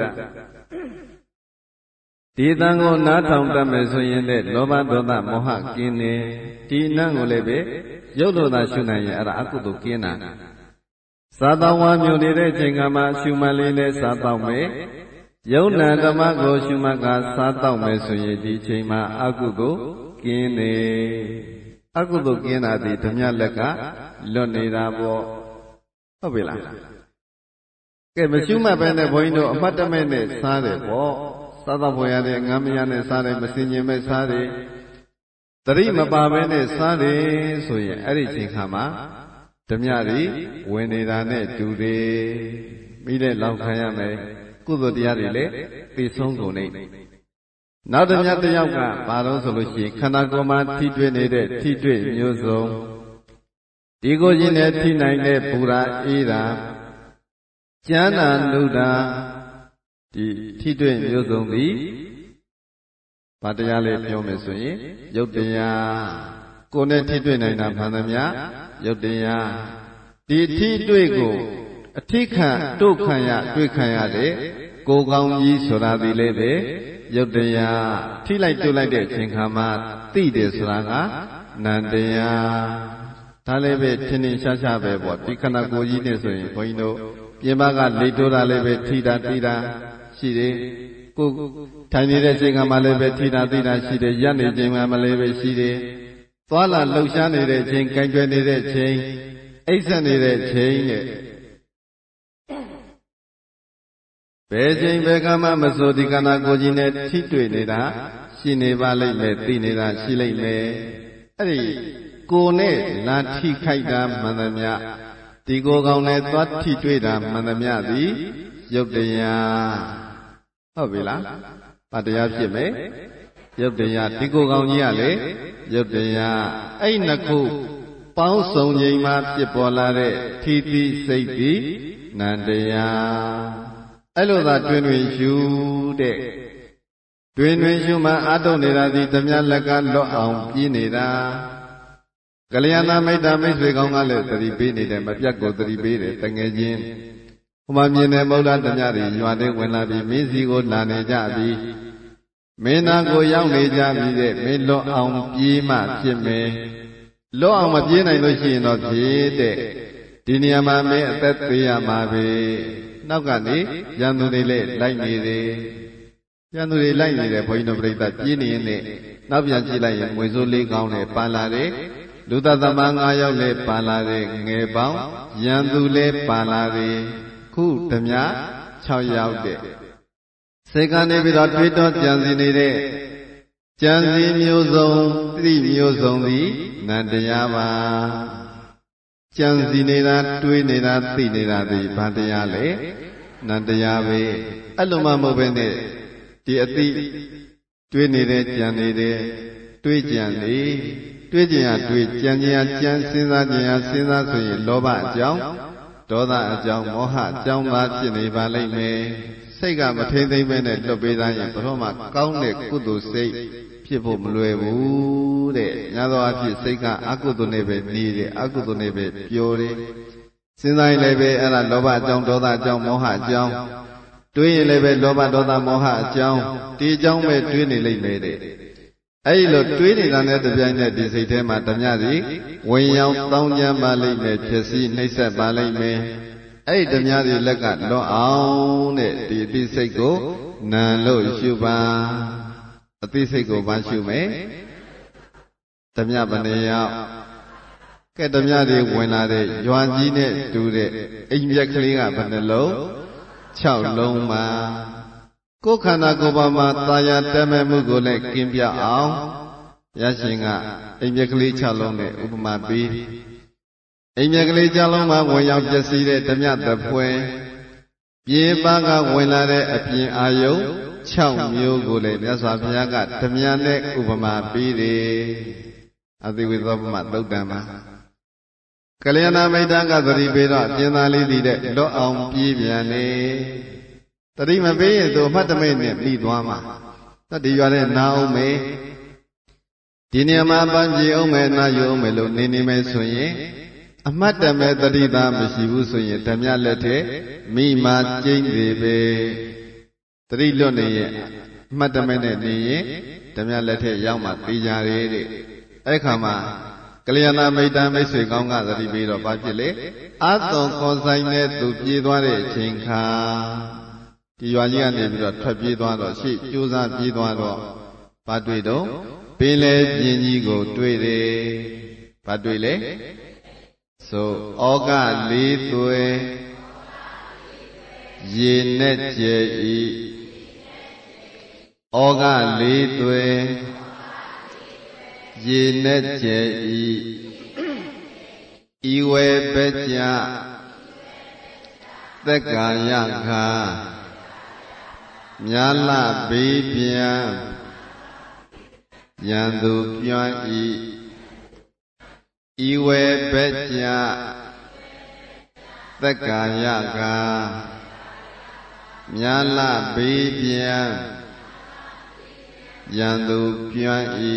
ဒီတန်ကိုနားထောင်တတ်မယ်ဆိုရင်လည်းလောဘဒေါသမောဟကင်းနေဒီနံကိုလည်းပဲရုပ်လို့သာရှုနိုင်ရင်အဲ့ဒါအကုသိုလ်ကင်းတာသာသဝါမျိုးနေတဲ့ချိန်ကမှရှုမှတ်လေးနဲ့စားတော့မယ်ယုံနာဓမ္မကိုရှုမှတ်ကစားတော့မယ်ဆိုရင်ဒီချိန်မှာအကုသိုလ်ကင်းနေအကုသိုလ်ကင်းတာဒီဓမြလက်ကလွတ်နေတာပေါ့ဟုတ်ပြီလားကဲမရှုမှတ်ပဲနဲ့ဘုန်းကြီးတို့အမှတ်တမဲ့နဲ့စားတယ်ပေါ့စားတော့ပေါ်ရတဲ့ငမ်းမရနဲ့စားတယ်မစင်ញင်မဲ့စားတယ်တတိမပါပဲနဲ့စားတယ်ဆိုရင်အဲ့ဒီချိန်ခါမှာဓမြတွေဝင်နေတာနဲ့တူတယ်မိတဲ့လောက်ခံရမယ်ကုသိုလ်တရားတွေလည်းသိဆုံးကုန်နေနောက်ဓမြတစ်ယောက်ကဘာလို့ဆိုလို့ရှိရင်ခန္ဓာကိုယ်မှာထိတွေ့နေတဲ့ထိတွေ့မျိုးစုံဒီကိုယ်ချင်းနဲ့ထိနိုင်တဲ့ပူရာအေးတာကျမ်းနာနုတာဒီထိတွေ့မျိုးစုံသည်ဘာတရားလေးပြောမယ်ဆိုရင်ယုတ်တရားကိုယ်နဲ့ထိတွေ့နိုင်တာမှန်သမျှယုတ်တရားဒီထိတွေ့ကိုအထိခံတို့ခံရတွေ့ခံရတဲ့ကိုယ်ကောင်းကြီးဆိုတာဒီလေပဲယုတ်တရားထိလိုက်တွေ့လိုက်တဲ့အချိန်ခါမှာသိတယ်ဆိုတာကနန္တရားဒါလည်းပဲထင်ထင်ရှားရှားပဲပေါ့ဒီခန္ဓာကိုယ်ကြီးနဲ့ဆိုရင်ဘုန်းကြီးတို့ပြင်ပကလေတိုးတာလည်းပဲထိတာသိတာရှိတယ်ကိုထိုင်နေတဲ့အချိန်ကမှလည်းပဲထိတာသိတာရှိတယ်ရပ်နေချိန်မှလည်းပဲရှိတယ်သွားလာလှုပ်ရှားနေတဲ့အချိန်ကြိုင်ကျွဲနေတဲ့အချိန်အိပ်ဆက်နေတဲ့အချိန်နဲ့ဘယ်ချိန်ဘယ်ကမှမဆိုဒီကံနာကိုယ်ကြီးနဲ့ထိတွေ့နေတာရှိနေပါလိမ့်မယ်သိနေတာရှိလိမ့်မယ်အဲ့ဒီကိုယ်နဲ့လာထိခိုက်တာမှန်သမျှဒီကိုယ်ကောင်နဲ့သွားထိတွေ့တာမှန်သမျှသည်ယုတ်တရားဟုတ်ပြီလားဘာတရားဖြစ်မယ်ယုတ်တရားဒီကိုယ်ကောင်ကြီးကလေယုတ်တရားအဲ့နှစ်ခုပေါင်းစုံချိန်မှာဖြစ်ပေါ်လာတဲ့ထီတိစိတ်တိနန္တရားအဲ့လိုသာတွင်တွင်ယူတဲ့တွင်တွင်ယူမှအာထုတ်နေတာဒီဓမြလက်ကလွတ်အောင်ပြီးနေတာကလျာဏမိတ်တာမိတ်ဆွေကောင်းကလည်းသတိပေးနေတယ်မပြတ်ကိုသတိပေးတယ်တငယ်ချင်းဟိုမှာမြင်တဲ့မௌလဓမြတွေညွာတဲ့ဝင်လာပြီးမင်းစီကိုလာနေကြပြီမင်းသားကိုရောက်နေကြပြီတဲ့မင်းလွတ်အောင်ပြေးမှဖြစ်မယ်လွတ်အောင်မပြေးနိုင်လို့ရှိရင်တော့ဖြေတဲ့ဒီနေရာမှာမင်းအသက်သေးရမှာပဲနောက်ကနေရန်သူတွေလည်းလိုက်နေတယ်ရန်သူတွေလိုက်နေတယ်ဘုန်းကြီးတို့ပြိဿပြင်းနေရင်နဲ့နောက်ပြန်ကြည့်လိုက်ရင်မွေစိုးလေးကောင်းနဲ့ပန်လာတယ်လူသားသမား၅ယောက်လည်းပန်လာတယ်ငယ်ပေါင်းရန်သူလည်းပန်လာတယ်ခုဓမြ၆ယောက်တဲ့စိတ်ကနေပြီးတော့တွေးတောကြံစည်နေတဲ့ကြံစည်မျိုးစုံသတိမျိုးစုံသည်နန္တရားပါကြံစည်နေတာတွေးနေတာသိနေတာဒီဘာတရားလဲနန္တရားပဲအဲ့လိုမှမဟုတ်ဘဲနဲ့ဒီအသိတွေးနေတဲ့ကြံနေတဲ့တွေးကြံနေတွေးကြံရတွေးကြံကြံကြံစဉ်းစားကြံရစဉ်းစားဆိုရင်လောဘအကြောင်းဒေါသအကြောင်းမောဟအကြောင်းသာဖြစ်နေပါလိမ့်မယ်စိတ်ကမထိမ့်သိမ့်ပဲနဲ့လွတ်ပေးသားရင်ဘုရောမှာကောင်းတဲ့ကုသိုလ်စိတ်ဖြစ်ဖို့မလွယ်ဘူးတဲ့ညာသောအဖြစ်စိတ်ကအကုသိုလ်နဲ့ပဲနေတယ်အကုသိုလ်နဲ့ပဲပျော်တယ်စဉ်းစားရင်လည်းပဲအဲ့ဒါလောဘအကြောင်းဒေါသအကြောင်းမောဟအကြောင်းတွေးရင်လည်းပဲလောဘဒေါသမောဟအကြောင်းဒီအကြောင်းပဲတွေးနေလိမ့်မယ်တဲ့အဲ့ဒီလိုတွေးနေတာနဲ့တပြိုင်နက်ဒီစိတ်ထဲမှာဓမြစီဝင်ရောက်တောင်းကြမ်းပါလိမ့်မယ်ဖြစ်စီနှိမ့်ဆက်ပါလိမ့်မယ်အဲ့ဒီဓမြစီလက်ကလွတ်အောင်တဲ့ဒီအသိစိတ်ကိုနံလို့ရှုပါအသိစိတ်ကိုဘာရှုမယ်ဓမြဘယ်နှယောက်ကဲဓမြတွေဝင်လာတဲ့ရွာကြီးနဲ့တူတဲ့အိမ်မြက်ကလေးကဘယ်နှလုံး၆လုံးပါကိုယ်ခန္ဓာကိုယ်ပါမှာတာယာတမဲမှုကိုလည်းကင်းပြအောင်ရရှင်ကအိမ်မြက်ကလေး၆လုံးနဲ့ဥပမာပေးအိမ်မြက်ကလေး၆လုံးမှာဝင်ရောက်ပျက်စီးတဲ့ဓမြသဖွယ်ပြေပါကဝင်လာတဲ့အပြင်အာယုံ၆မျိုးကိုလည်းမြတ်စွာဘုရားကဓမြနဲ့ဥပမာပေးတယ်အသိဝိသောပမသုတ်တံမှာကလျာဏမိတ်တကသတိပေးတော့ကျင်သာလေးတည်တဲ့လွတ်အောင်ပြေးပြန်နေတတိမပေးရင်သူအမှတ်တမဲ့နဲ့ပြီးသွားမှာတတိရွာတဲ့နာအောင်မေဒီနေရာမှာပန်းကြည့်အောင်မယ်နာယူအောင်မယ်လို့နေနေမယ်ဆိုရင်အမှတ်တမဲ့တတိသားမရှိဘူးဆိုရင်ဓမြလက်ထဲမိမာကျိမ့်သေးပဲတတိလွတ်နေရင်အမှတ်တမဲ့နဲ့နေရင်ဓမြလက်ထဲရောက်မှသိကြရဲတဲ့အဲ့ခါမှာကလျာဏမိတ်တမိတ်ဆွေကောင်းကသတိပေးတော့ဘာဖြစ်လဲအသွန်ခေါ်ဆိုင်တဲ့သူပြေးသွားတဲ့အချိန်ခါဒီရွာကြီးကနေပြီးတော့ထွက်ပြေးသွားတော့ရှေ့ကြိုးစားပြေးသွားတော့ဘာတွေ့တော့ပင်လေပြင်းကြီးကိုတွေ့တယ်ဘာတွေ့လဲဆိုဩကလေးသွဲရေနဲ့ကျဲဤဩကလေးသွဲရေနဲ့ကျဲဤဤဝေပကြသက္ကာယခာမြာလဘေးပြန်ရန်သူပြွမ်းဤဤဝေပကြသက္ကာယခာမြာလဘေးပြန်ရန်သူပြွမ်းဤ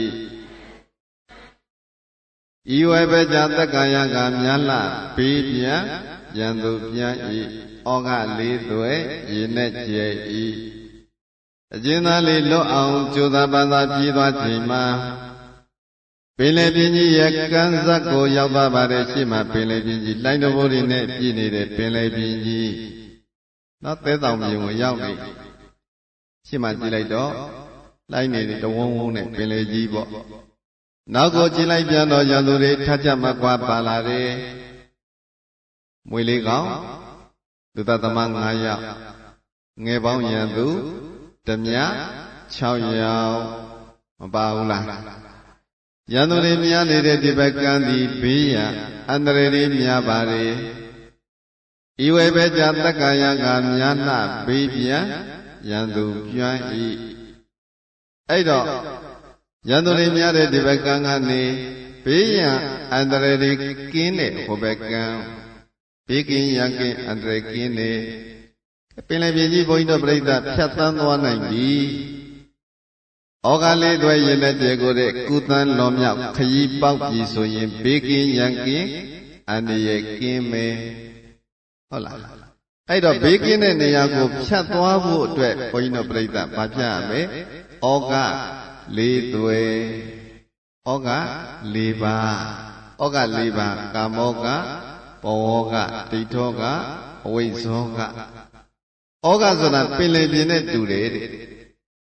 ဤဝေပကြသက္ကာယခာမြာလဘေးပြန်ရန်သူပြွမ်းဤဩဃလေးသွဲရေနဲ့ကျဲဤအကျဉ်းသားလေးလွတ်အောင်ကြိုးစားပန်းစားပြေးသွားချိန်မှာပင်လေပြင်းကြီးရဲ့ကန်းဇက်ကိုရောက်သွားပါတယ်ရှေ့မှာပင်လေပြင်းကြီးလိုင်းတော်ဘိုးတွေနဲ့ပြည့်နေတဲ့ပင်လေပြင်းကြီးနောက်သဲတောင်မြေကိုရောက်နေရှေ့မှာကြည့်လိုက်တော့လိုင်းနေတဲ့တဝုံဝုံနဲ့ပင်လေကြီးပေါ့နောက်ကိုကြည့်လိုက်ပြန်တော့ရန်သူတွေထပ်ကြမကွာပါလာတယ်မွေလေးကောင်လူသားသမား၅ယောက်ငယ်ပေါင်းရန်သူဓမြ၆ယောက်မပါဘူးလားရန်သူတွေများနေတဲ့ဒီဘက်ကန်းဒီဘေးရန်အန္တရာယ်တွေများပါတယ်ဤဝေဘကြသက္ကာယကမြာနဘေးပြန်ရန်သူပြွမ်းဤအဲ့တော့ရန်သူတွေများတဲ့ဒီဘက်ကန်းကနေဘေးရန်အန္တရာယ်တွေကင်းတဲ့ဟိုဘက်ကန်းဘေးကင်းရန်ကင်းအန္တရာယ်ကင်းနေပင်လယ်ပြင်ကြီးဘုန်းကြီးတို့ပြိဿဖြတ်သန်းသွားနိုင်ပြီဩဃလေးသွဲရင်တဲ့ကျေကိုတဲ့ကုသန်းလွန်မြောက်ခရီးပေါက်ပြီဆိုရင်ဘေးကင်းရန်ကင်းအန္တရာယ်ကင်းမယ်ဟုတ်လားအဲ့တော့ဘေးကင်းတဲ့နေရာကိုဖြတ်သွားဖို့အတွက်ဘုန်းကြီးတို့ပြိဿဘာဖြတ်ရမလဲဩဃလေးသွဲဩဃလေးပါဩဃလေးပါကာမောကဘောဝကဒိဋ္ဌောကအဝိဇ္ဇောကဩဃဆိုတာပင်လယ်ပြင်နဲ့တူတယ်တဲ့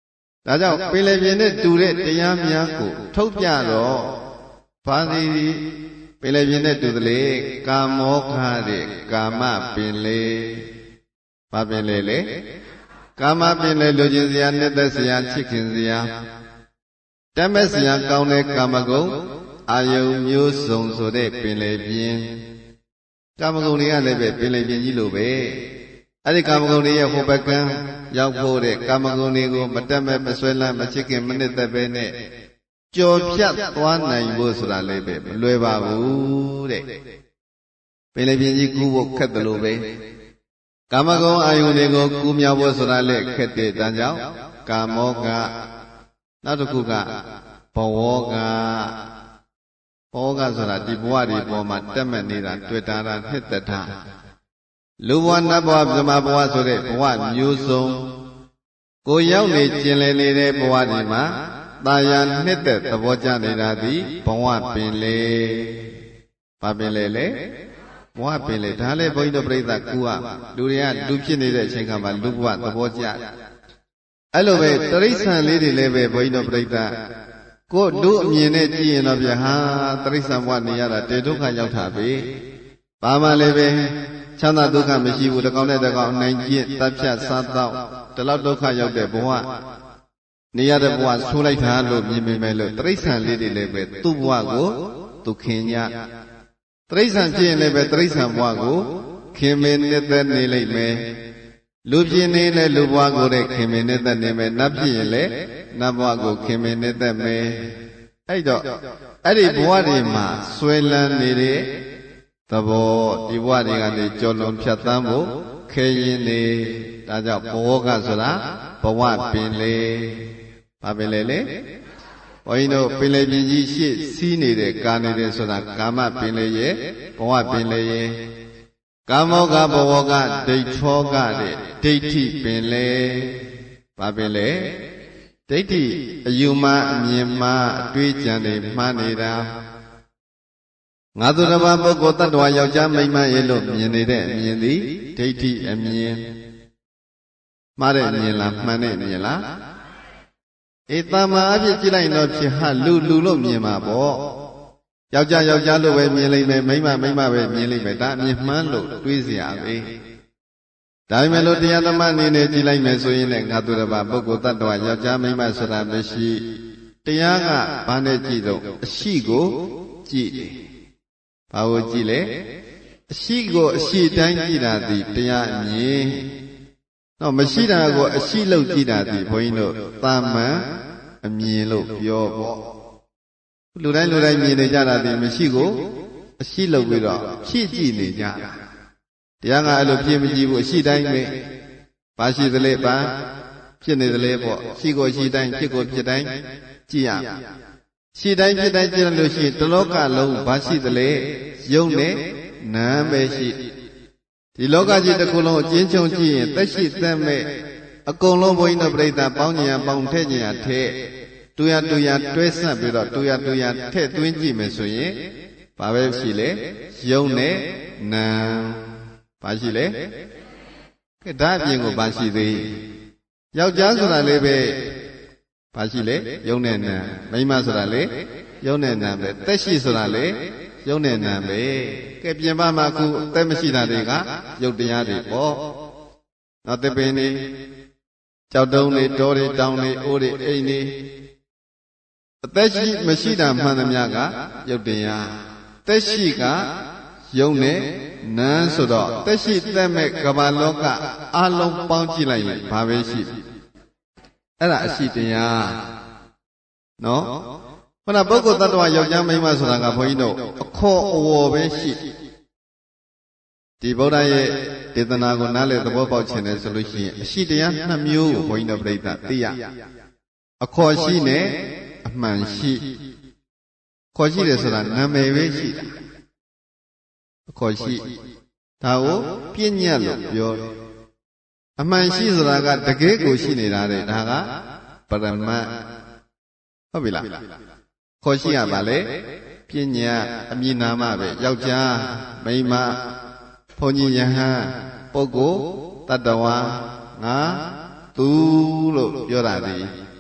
ဒါကြောင့်ပင်လယ်ပြင်နဲ့တူတဲ့တရားများကိုထုတ်ပြတော့ဘာဒီပင်လယ်ပြင်နဲ့တူသလေကာမောခတဲ့ကာမပင်လေဘာပင်လေလေကာမပင်လေလူချင်းစရာနှစ်သက်စရာချစ်ခင်စရာတတ်မဲ့စရာကောင်းတဲ့ကာမဂုဏ်အာယုံမျိုးစုံဆိုတဲ့ပင်လေပြင်ကာမဂုဏ်တွေကလည်းပဲပင်လေပြင်ကြီးလိုပဲအဲ့ဒီကာမဂုဏ်တွေရဲ့ဟိုဘက်ကံရောက်ဖို့တဲ့ကာမဂုဏ်တွေကိုမတက်မဲ့မဆွဲလန်းမချစ်ခင်မနစ်သက်ပဲနဲ့ကြော်ဖြတ်သွားနိုင်ဖို့ဆိုတာလည်းပဲမလွယ်ပါဘူးတဲ့ပင်လေပြင်ကြီးကူးဖို့ခက်တယ်လို့ပဲကာမဂုဏ်အာယုန်တွေကိုကူးမြောက်ဖို့ဆိုတာလည်းခက်တဲ့တန်းကြောင့်ကာမောကနောက်တစ်ခုကဘဝကဘဝကဆိုတာဒီဘဝဒီပေါ်မှာတက်မှတ်နေတာတွေ့တာတာနှစ်သက်တာလူဘဝနတ်ဘဝဗြဟ္မဘဝဆိုတဲ့ဘဝမျိုးစုံကိုရောက်နေကျင်လည်နေတဲ့ဘဝဒီမှာတာယာနှစ်သက်သဘောကျနေတာဒီဘဝပင်လေဘာပင်လေလဲဘဝပင်လေဒါလည်းဘုန်းကြီးတို့ပြိဿကူကလူတွေကလူဖြစ်နေတဲ့အချိန်ခါမှာလူဘဝသဘောကျအဲ့လိုပဲတရိစ္ဆာန်လေးတွေလည်းပဲဘုန်းကြီးတို့ပြိဿကိုလူအမြင်နဲ့ကြည့်ရင်တော့ဗျာဟာတရိစ္ဆာန်ဘဝနေရတာတေဒုက္ခရောက်တာပဲဘာမှလည်းပဲချမ်းသာဒုက္ခမရှိဘူးတကောင်နဲ့တကောင်အနိုင်ကျင့်တပ်ဖြတ်စားတော့ဒီလောက်ဒုက္ခရောက်တဲ့ဘဝနေရတဲ့ဘဝဆိုးလိုက်တာလို့မြင်မိမယ်လို့တရိစ္ဆာန်လေးတွေလည်းပဲသူ့ဘဝကိုသူခင်ညတရိစ္ဆာန်ဖြစ်ရင်လည်းပဲတရိစ္ဆာန်ဘဝကိုခင်မင်းနဲ့သက်နေလိမ့်မယ်လူပြင်းနေလဲလူဘဝကိုတဲ့ခင်မင်းနဲ့သက်နေမယ်နတ်ဖြစ်ရင်လည်းနတ်ဘဝကိုခင်မင်းနဲ့သက်မယ်အဲ့တော့အဲ့ဒီဘဝတွေမှာဆွဲလန်းနေတဲ့သဘောဒီဘဝတွေကနေကြော်လွန်ဖြတ်သန်းဖို့ခဲရင်နေဒါကြောင့်ဘဝကဆိုတာဘဝပင်လေဘာပင်လေလေဘုန်းကြီးတို့ပင်လေပြင်ကြီးရှေ့စီးနေတဲ့ကာနေတဲ့ဆိုတာကာမပင်လေရဲ့ဘဝပင်လေရဲ့ကာမောကဘဝကဒိဋ္ဌောကတဲ့ဒိဋ္ဌိပင်လေဘာပင်လေဒိဋ္ဌိအယူမှအမြင်မှအတွေးကြံတွေမှားနေတာငါသူတစ်ပါးပုဂ္ဂိုလ်တ attva ယောက်ျားမိန်းမရဲ့လို့မြင်နေတဲ့အမြင်သည်ဒိဋ္ဌိအမြင်မှားတဲ့အမြင်လားမှန်တဲ့အမြင်လားအေးတမ္မာအဖြစ်ကြည့်လိုက်တော့ဖြစ်ဟာလူလူလို့မြင်မှာပေါ့ယောက်ျားယောက်ျားလို့ပဲမြင်လိမ့်မယ်မိန်းမမိန်းမပဲမြင်လိမ့်မယ်ဒါအမြင်မှန်းလို့တွေးเสียပဲဒါပေမဲ့လို့တရားသမားအနေနဲ့ကြည့်လိုက်မယ်ဆိုရင်လည်းငါသူတစ်ပါးပုဂ္ဂိုလ်တ attva ယောက်ျားမိန်းမဆိုတာမရှိတရားကဘာနဲ့ကြည့်တော့အရှိကိုကြည့်တယ်ဘာကိုကြည့်လဲအရှိကိုအရှိတိုင်းကြည့်တာဒီတရားအမြင်တော့မရှိတာကိုအရှိလို့ကြည့်တာဒီဘုန်းကြီးတို့တာမန်အမြင်လို့ပြောပေါ့လူတိုင်းလူတိုင်းမြင်နေကြတာဒီမရှိကိုအရှိလို့ပြီးတော့ဖြစ်ကြည့်နေကြတာတရားကအဲ့လိုဖြစ်မကြည့်ဘူးအရှိတိုင်းပဲဘာရှိသလဲဘာဖြစ်နေသလဲပေါ့ရှိကိုရှိတိုင်းဖြစ်ကိုဖြစ်တိုင်းကြည့်ရရှိတိုင်းဖြစ်တိုင်းကြည့်လို့ရှိရင်တလောကလုံးဘာရှိသလဲယုံနဲ့နာမ်ပဲရှိဒီလောကကြီးတစ်ခုလုံးအကျဉ်းချုပ်ကြည့်ရင်သက်ရှိသက်မဲ့အကုန်လုံးဘုန်းကြီးတို့ပြိဿပေါင်းကြံပေါင်းထည့်ကြံထဲတူရတူရတွဲဆက်ပြီးတော့တူရတူရထည့်သွင်းကြည့်မယ်ဆိုရင်ဘာပဲရှိလဲယုံနဲ့နာမ်ဘာရှိလဲကဲဒါအပြင်ကိုဘာရှိသေးယောက်ျားဆိုတာလေးပဲဘာရှိလဲယုံနဲ့နာမ်မိန်းမဆိုတာလေယုံနဲ့နာမ်ပဲသက်ရှိဆိုတာလေယုံနဲ့နာမ်ပဲကဲပြင်ပမှာအခုအသက်မရှိတာတွေကယုတ်တရားတွေပေါ့နောက်တပင်နေကြောက်တုံးတွေတောတွေတောင်တွေအိုးတွေအိမ်တွေအသက်ရှိမရှိတာမှန်သမျှကယုတ်တရားသက်ရှိကယုံနဲ့နာမ်ဆိုတော့သက်ရှိသက်မဲ့ကမ္ဘာလောကအလုံးပေါင်းကြည့်လိုက်ရင်ဘာပဲရှိအဲ့ဒါအရှိတရားနော်ခဏပုဂ္ဂိုလ်တ attva ယောက်ျားမိန်းမဆိုတာကဘုန်းကြီးတို့အခေါ်အဝေါ်ပဲရှိဒီဗုဒ္ဓရဲ့ဒေသနာကိုနားလည်သဘောပေါက်ခြင်းနဲ့ဆိုလို့ရှိရင်အရှိတရားနှစ်မျိုးကိုဘုန်းကြီးတို့ပြိဿသိရအခေါ်ရှိနဲ့အမှန်ရှိခေါ်ရှိတယ်ဆိုတာနာမည်ပဲရှိတာအခေါ်ရှိဒါကိုပြဉ္ညတ်လို့ပြောတယ်အမှန်ရှိဆိုတာကတကယ်ကိုရှိနေတာတဲ့ဒါကပရမတ်ဟုတ်ပြီလားခေါ်ရှိရပါလေပညာအမည်နာမပဲယောက်ျားမိန်းမဘုန်းကြီးယဟန်ပုဂ္ဂိုလ်တ attva ငါသူလို့ပြောတာဒီ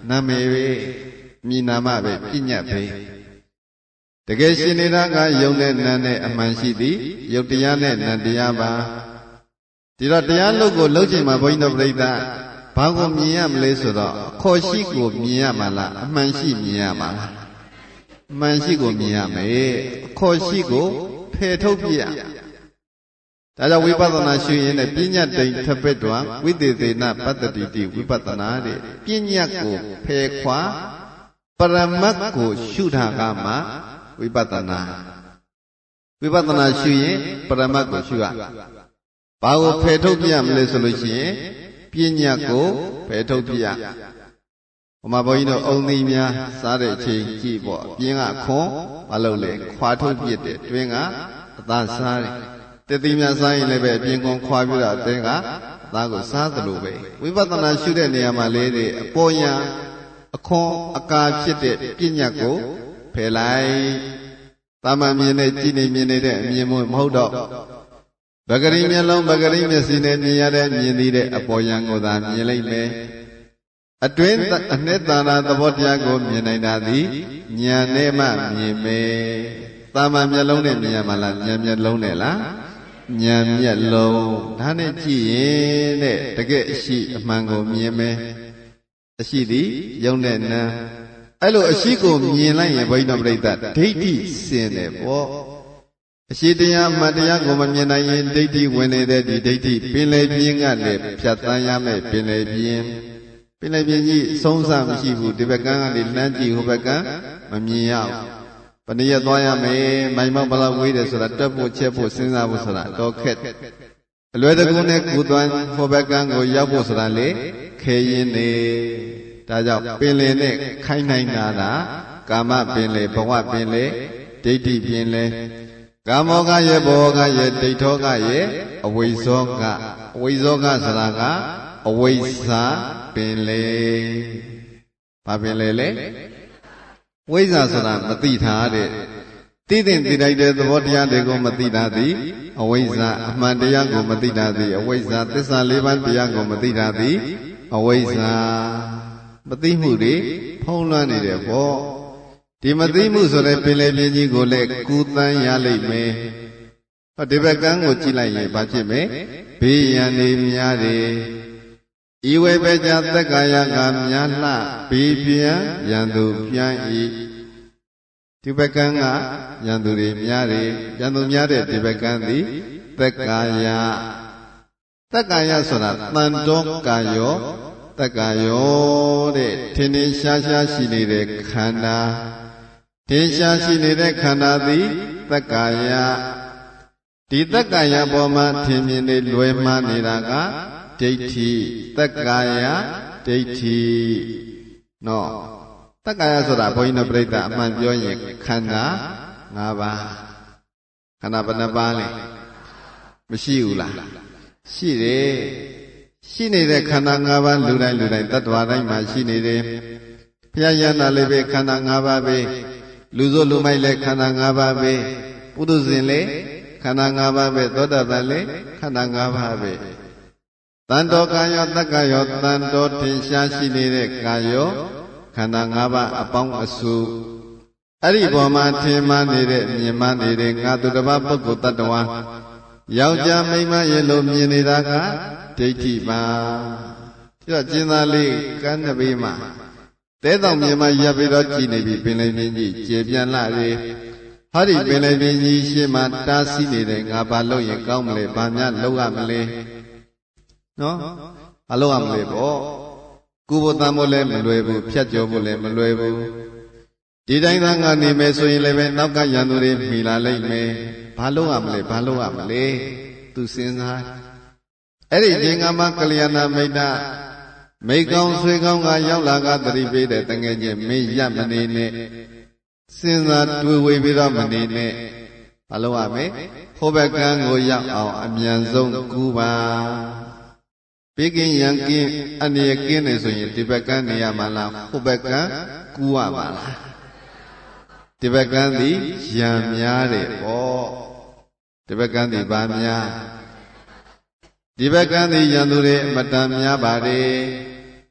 နာမေပဲမြင်နာမပဲပညာပဲတကယ်ရှင်နေတာကယုံတဲ့နာနဲ့အမှန်ရှိသည်ယုတ်တရားနဲ့နံတရားပါဒီတော့တရားလုပ်ကိုလုပ်ချိန်မှာဘုန်းကြီးတို့ပြိဿဘာကိုမြင်ရမလဲဆိုတော့အခေါ်ရှိကိုမြင်ရမှာလားအမှန်ရှိမြင်ရမှာလားအမှန်ရှိကိုမြင်ရမယ်အခေါ်ရှိကိုဖယ်ထုတ်ပြရဒါကြောင့်ဝိပဿနာရှုရင်လည်းပညာတိန်ထပစ်တော်ဝိသေသေနပတ္တိတိဝိပဿနာတဲ့ပညာကိုဖယ်ခွာပရမတ်ကိုရှုတာကမှဝိပဿနာဝိပဿနာရှုရင်ပရမတ်ကိုရှုရဘာကိုဖယ်ထုတ်ပြရမလဲဆိုလို့ရှိရင်ပညာကိုဖယ်ထုတ်ပြရဟိုမှာဘုန်းကြီးတို့အုံသီးများစားတဲ့အချိန်ကြည့်ပေါ့ပြင်းကခွန်မလုပ်လေခွာထုတ်ပြတဲ့တွင်းကအသားစားတယ်တတိများစားရင်လည်းပဲအပြင်ကွန်ခွာပြတာတဲကအသားကိုစားသလိုပဲဝိပဿနာရှုတဲ့နေရာမှာလေးတွေအပေါ်ညာအခွန်အကာဖြစ်တဲ့ပညာကိုဖယ်လိုက်တာမန်မြင်နဲ့ကြည်နေမြင်နေတဲ့အမြင်မဟုတ်တော့ဗဂရိမျက်လုံးဗဂရိမျက်စိနဲ့မြင်ရတဲ့မြင်သေးတဲ့အပေါ်ညာကိုသာမြင်လိုက်မယ်အတွင်းအနှစ်သာရသဘောတရားကိုမြင်နိုင်တာသည်ဉာဏ်နဲ့မှမြင်မယ်တာမန်မျက်လုံးနဲ့မြင်ရမှာလားဉာဏ်မျက်လုံးနဲ့လားဉာဏ်မျက်လုံးဒါနဲ့ကြည့်ရင်တဲ့တကယ်အရှိအမှန်ကိုမြင်မယ်အရှိသည်ယုံတဲ့နာအဲ့လိုအရှိကိုမြင်လိုက်ရင်ဘုန်းကြီးတို့ပြိဿဒိဋ္ဌိစင်တယ်ပေါ့အရှိတရားမှန်တရားကိုမမြင်နိုင်ရင်ဒိဋ္ဌိဝင်နေတဲ့ဒီဒိဋ္ဌိပင်လေပြင်းကလည်းဖြတ်တန်းရမယ်ပင်လေပြင်းပင်လေပြင်းကြီးဆုံးစမရှိဘူးဒီဘက်ကန်းကလည်းလှမ်းကြည့်ဟိုဘက်ကန်းမမြင်ရဘူးဘယ်နည်းသွားရမယ်မိုင်မောက်ဘလောက်ဝေးတယ်ဆိုတာတက်ဖို့ချက်ဖို့စဉ်းစားဖို့ဆိုတာတော့ခက်အလွယ်တကူနဲ့ကုသွမ်းဟိုဘက်ကန်းကိုရောက်ဖို့ဆိုတာလေခဲရင်နေဒါကြောင့်ပင်လေနဲ့ခိုင်းနိုင်တာကကာမပင်လေဘဝပင်လေဒိဋ္ဌိပင်လေကာမောကရဲ့ဘောကရဲ့ဒိဋ္ဌောကရဲ့အဝိဇ္ဇောကအဝိဇ္ဇောကဆိုတာကအဝိဇ္ဇာပင်လေဘာပင်လေလဲဝိဇ္ဇာဆိုတာမသိတာတဲ့သိတဲ့သိလိုက်တဲ့သဘောတရားတွေကိုမသိတာသည်အဝိဇ္ဇာအမှန်တရားကိုမသိတာသည်အဝိဇ္ဇာသစ္စာလေးပါးတရားကိုမသိတာသည်အဝိဇ္ဇာမသိမှုတွေဖုံးလွှမ်းနေတယ်ပေါ့ဒီမသိမှုဆိုတဲ့ပင်လေပြင်းကြီးကိုလည်းကူတန်းရလိမ့်မယ်ဟောဒီဘက်ကန်းကိုကြည့်လိုက်ရင်ဘာဖြစ်မလဲဘေးရန်တွေများတယ်ဤဝေပကြသက္ကာယကများလှဘေးပြန်ရန်သူပြန်ဤဒီဘက်ကန်းကရန်သူတွေများတယ်ရန်သူများတဲ့ဒီဘက်ကန်းသည်သက္ကာယသက္ကာယဆိုတာတန်တောကာယောသက္ကာယောတဲ့ထင်ထင်ရှားရှားရှိနေတဲ့ခန္ဓာထင်ရှားရှိနေတဲ့ခန္ဓာသည်သက္ကာယဒီသက္ကာယပေါ်မှာထင်မြင်နေလွယ်မှားနေတာကဒိဋ္ဌိသက္ကာယဒိဋ္ဌိနော်သက္ကာယဆိုတာဘုန်းကြီးတို့ပြိဿအမှန်ပြောရင်ခန္ဓာ၅ပါးခန္ဓာဘယ်နှပါးလဲမရှိဘူးလားရှိတယ်ရှိနေတဲ့ခန္ဓာ၅ပါးလူတိုင်းလူတိုင်းတ attva တိုင်းမှာရှိနေတယ်ဘုရားယန္တာလည်းပဲခန္ဓာ၅ပါးပဲလူစိုးလူမိုက်လည်းခန္ဓာ၅ပါးပဲပုထုဇဉ်လည်းခန္ဓာ၅ပါးပဲသောတာပန်လည်းခန္ဓာ၅ပါးပဲတန်တော်ကာယောတက္ကယောတန်တော်ထင်ရှားရှိနေတဲ့ကာယောခန္ဓာ၅ပါးအပေါင်းအစုအဲ့ဒီပေါ်မှာထင်မှနေတဲ့မြင်မှနေတဲ့ငါသူတစ်ပါးပုဂ္ဂိုလ်တ attva ယောက်ျားမိန်းမရဲ့လို့မြင်နေတာကဒိဋ္ဌိပါဒီတော့ကျင်းသားလေးကန်းတစ်ပေးမှာတဲတောင်မြေမှာရပ်ပြီးတော့ကြည်နေပြီပင်လယ်ပြင်ကြီးကျေပြန်လာလေဟာဒီပင်လယ်ပြင်ကြီးရှေ့မှာတားဆီးနေတယ်ငါဘာလုပ်ရင်ကောင်းမလဲဘာများလုပ်ရမလဲနော်ဘာလုပ်ရမလဲပေါ့ကုဘတံမို့လည်းမလွယ်ဘူးဖြတ်ကျော်ဖို့လည်းမလွယ်ဘူးဒီတိုင်းသာငါနေမယ်ဆိုရင်လည်းပဲနောက်ကရန်သူတွေမိလာလိမ့်မယ်ဘာလုပ်ရမလဲဘာလုပ်ရမလဲသူစဉ်းစားအဲ့ဒီချိန်ကမှကလျာဏမိတ်တာမိကောင်းဆွေကောင်းကရောက်လာကသတိပေးတဲ့တငယ်ချင်းမေးရမနေနဲ့စဉ်းစားတွေးဝေပြီးတော့မနေနဲ့ဘာလို့ရမလဲဟိုဘက်ကန်းကိုရောက်အောင်အမြန်ဆုံးကူပါဘေးကင်းရန်ကင်းအနေကင်းနေဆိုရင်ဒီဘက်ကန်းနေရမှာလားဟိုဘက်ကန်းကူရမှာလားဒီဘက်ကန်းသည်ရန်များတယ်ပေါ့ဒီဘက်ကန်းသည်ဘာများဒီဘက်ကန်းသည်ရန်သူတွေအမတန်များပါတယ်က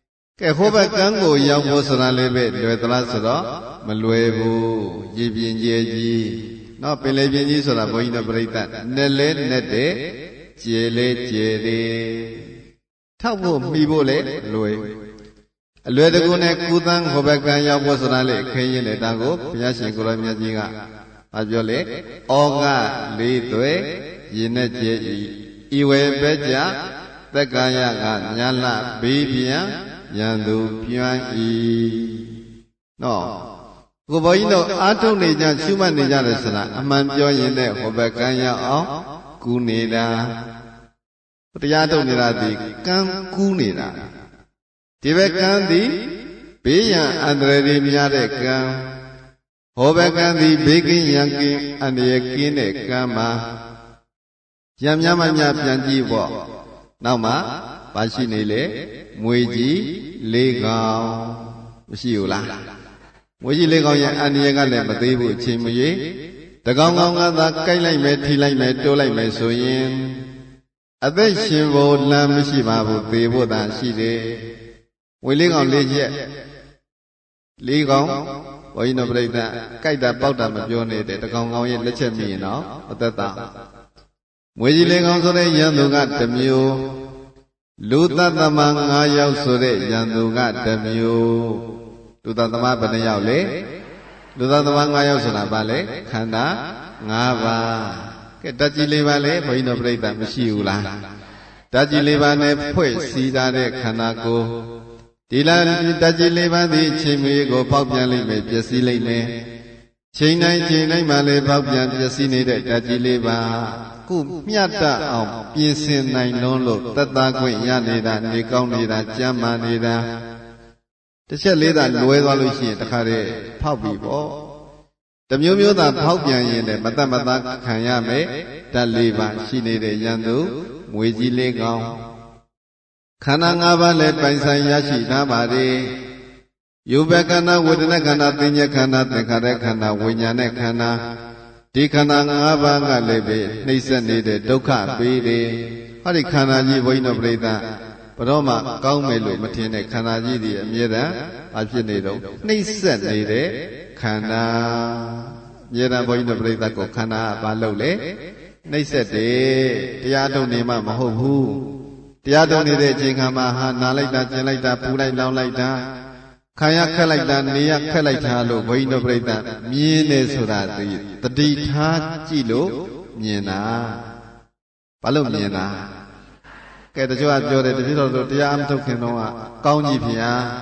ကဲဟိုဘက်ကန်းကိုရောက်ဖို့ဆိုတာလေးပဲလွယ်သလားဆိုတော့မလွယ်ဘူးရည်ပြင်းကျဲကြီးနော်ပင်လေပြင်းကြီးဆိုတာဘုန်းကြီးတို့ပြိဿနဲ့လဲနဲ့တဲ့ကျဲလေကျဲတယ်ထောက်ဖို့မှီဖို့လေလွယ်အလွယ်တကူနဲ့ကုသန်းဟိုဘက်ကန်းရောက်ဖို့ဆိုတာလေခင်းရင်တဲ့တာကိုဘုရားရှင်ကိုရောမြတ်ကြီးကဘာပြောလဲဩဃလေးသွဲရင်နဲ့ကျဲဤဤဝေပဲကြသက္ကာယကညာလဘေးပြန်ရန်သူပြန့်ဤနော်ကိုဘုန်းကြီးတို့အားထုတ်နေကြရှုမှတ်နေကြတယ်ဆိုတာအမှန်ပြောရင်လည်းဟိုဘက်ကန်းရောက်အောင်ကူးနေတာတရားထုတ်နေတာဒီကန်းကူးနေတာဒီဘက်ကန်းဒီဘေးရန်အန္တရာယ်တွေများတဲ့ကန်းဟောဘက်ကန်းဒီဘေးကင်းရန်ကင်းအန္တရာယ်ကင်းတဲ့ကန်းမှာရံများမှများပြန်ကြည့်ပေါ့နောက်မှပါရှိနေလေမွေကြီးလေးကောင်မရှိဘူးလားမွေကြီးလေးကောင်ရဲ့အန္တရာယ်ကလည်းမသေးဘူးအချိန်မရွေးတကောင်ကောင်ကသာကိုက်လိုက်မယ်ထိလိုက်မယ်တိုးလိုက်မယ်ဆိုရင်အသက်ရှင်ဖို့လမ်းမရှိပါဘူးသေဖို့သာရှိတယ်ဝေလေးကောင်လေးချက်လေးကောင်ဘုန်းကြီးတို့ပြိဿကြိုက်တာပေါက်တာမပြောနေတဲ့တကောင်ကောင်ရဲ့လက်ချက်မိရင်တော့အသက်သာမွေကြီးလေးကောင်ဆိုတဲ့ရန်သူကတစ်မျိုးလူသတ္တမငါးယောက်ဆိုတဲ့ရန်သူကတစ်မျိုးလူသတ္တမဘယ်နှယောက်လဲလူသတ္တမငါးယောက်ဆိုတာဘာလဲခန္ဓာ၅ပါးကဲဓာတ်ကြီးလေးပါလေဘုန်းကြီးတို့ပြိဿမရှိဘူးလားဓာတ်ကြီးလေးပါနဲ့ဖွဲ့စည်းထားတဲ့ခန္ဓာကိုယ်ဒီလားဓာတ်ကြီးလေးပါသည်ချိန်မီကိုပေါက်ပြန်လိမ့်မယ်ပျက်စီးလိမ့်မယ်ချိန်တိုင်းချိန်တိုင်းမှလည်းပေါက်ပြန်ပျက်စီးနေတဲ့ဓာတ်ကြီးလေးပါခုမြတ်တအောင်ပြင်ဆင်နိုင်လုံးလို့သက်သာခွင့်ရနေတာနေကောင်းနေတာကြမ်းမာနေတာတစ်ချက်လေးသာလွဲသွားလို့ရှိရင်တခါတည်းဖောက်ပြီပေါ့တမျိုးမျိုးသာဖောက်ပြန်ရင်လည်းမတတ်မသားခံရမယ်ဓာတ်လေးပါရှိနေတဲ့ရန်သူငွေကြီးလေးကောင်ခန္ဓာ၅ပါးလည်းပိုင်ဆိုင်ရရှိထားပါတယ်ယူဘခန္ဓာဝေဒနာခန္ဓာသင်္ညခန္ဓာသင်္ခါရခန္ဓာဝိညာဉ်ခန္ဓာဒီခန္ဓာ၅ပါးကလည်းပဲနှိမ့်ဆက်နေတဲ့ဒုက္ခပေးတယ်ဟောဒီခန္ဓာကြီးဘုန်းကြီးတို့ပြိဿဘယ်တော့မှကောင်းမယ်လို့မထင်တဲ့ခန္ဓာကြီးဒီအမြဲတမ်းအဖြစ်နေတော့နှိမ့်ဆက်နေတဲ့ခန္ဓာအမြဲတမ်းဘုန်းကြီးတို့ပြိဿကိုခန္ဓာကဘာလုပ်လဲနှိမ့်ဆက်တယ်တရားထုတ်နေမှမဟုတ်ဘူးတရားထုတ်နေတဲ့အချိန်ခါမှာဟာနာလိုက်တာကျင်လိုက်တာပူလိုက်လောင်းလိုက်တာခံရခက်လိုက်တာနေရခက်လိုက်တာလို့ဘုန်းကြီးတို့ပြိဿမြင်နေဆိုတာဒီတတိထားကြည့်လို့မြင်တာဘာလို့မြင်တာကဲတချို့ကပြောတယ်တချို့တို့တရားမထုတ်ခင်တော့ကောင်းကြီးဖျား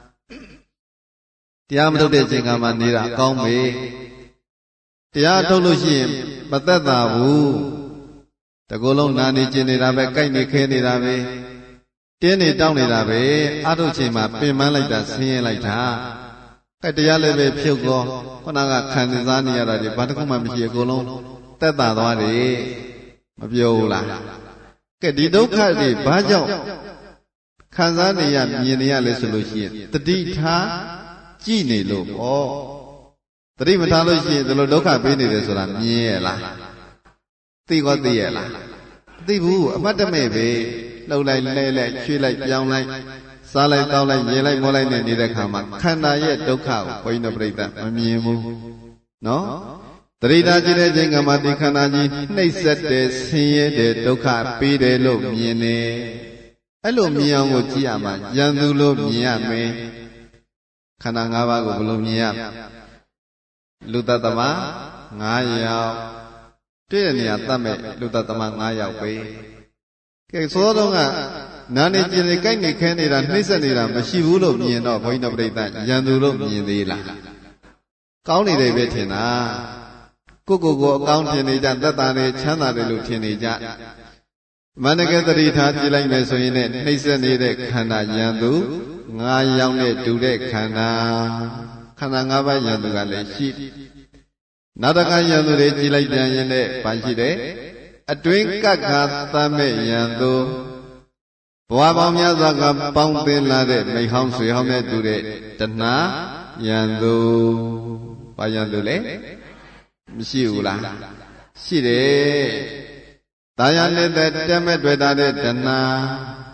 တရားမထုတ်တဲ့အချိန်ကမှနေတာကောင်းပြီတရားထုတ်လို့ရှိရင်မသက်သာဘူးတကူလုံးနာနေကျင်နေတာပဲကြိုက်နေခဲနေတာပဲတင်းနေတောင်းနေတာပဲအထုတ်ချိန်မှာပင်ပန်းလိုက်တာဆင်းရဲလိုက်တာအဲတရားလည်းပဲဖြုတ်ကောခုနကခံစားနေရတာဒီဘာတစ်ခုမှမရှိအကုန်လုံးသက်သာသွားတယ်မပြောဘူးလားကဲဒီဒုက္ခတွေဘာကြောင့်ခံစားနေရမြင်နေရလဲဆိုလို့ရှိရင်တတိထားကြည့်နေလို့ပေါ့တတိမထားလို့ရှိရင်ဒီလိုဒုက္ခပေးနေတယ်ဆိုတာမြင်ရလားသိကောသိရလားမသိဘူးအမတ်တမဲ့ပဲလှုပ်လိုက်လဲလိုက်ရွှေ့လိုက်ပြောင်းလိုက်စားလိုက်တောက်လိုက်မြင်လိုက်မောလိုက်နေနေတဲ့ခါမှာခန္ဓာရဲ့ဒုက္ခကိုဘုန်းကြီးတို့ပြိဿမမြင်ဘူးနော်တရိတာကြည့်တဲ့ချိန်ကမှဒီခန္ဓာကြီးနှိပ်စက်တယ်ဆင်းရဲတယ်ဒုက္ခပေးတယ်လို့မြင်နေအဲ့လိုမြင်အောင်ကိုကြည့်ရမှာယံသူလို့မြင်ရမယ်ခန္ဓာ၅ပါးကိုဘယ်လိုမြင်ရလူတ attva ၅ယောက်တွေ့တဲ့နေရာတတ်မဲ့လူတ attva ၅ယောက်ပဲကဲသောတော့ကနာနေကျင်နေကြိုက်နေခဲနေတာနှိမ့်ဆက်နေတာမရှိဘူးလို့မြင်တော့ဘုန်းကြီးတို့ပြိဿယံသူလို့မြင်သေးလားကောင်းနေတယ်ပဲထင်တာကိုကိုကိုအကောင်းထင်နေကြသက်သာနေချမ်းသာတယ်လို့ထင်နေကြမန္တကတတိထားကြည့်လိုက်မယ်ဆိုရင်လည်းနှိမ့်ဆက်နေတဲ့ခန္ဓာယံသူ၅ယောက်နဲ့တူတဲ့ခန္ဓာခန္ဓာ၅ပါးယံသူကလည်းရှိနောက်တစ်ခါယံသူတွေကြည့်လိုက်ပြန်ရင်လည်းဘာရှိတယ်အတွင်းကက္ခာသမဲ့ယံသူဘဝပေါင်းများစွာကပေါင်းသင်းလာတဲ့မိဟောင်းဆွေဟောင်းနဲ့တူတဲ့တဏှာယံသူဘာယံသူလဲမရှိဘူးလားရှိတယ်တာယာနေတဲ့တက်မဲ့တွေ့တာတဲ့တဏှာ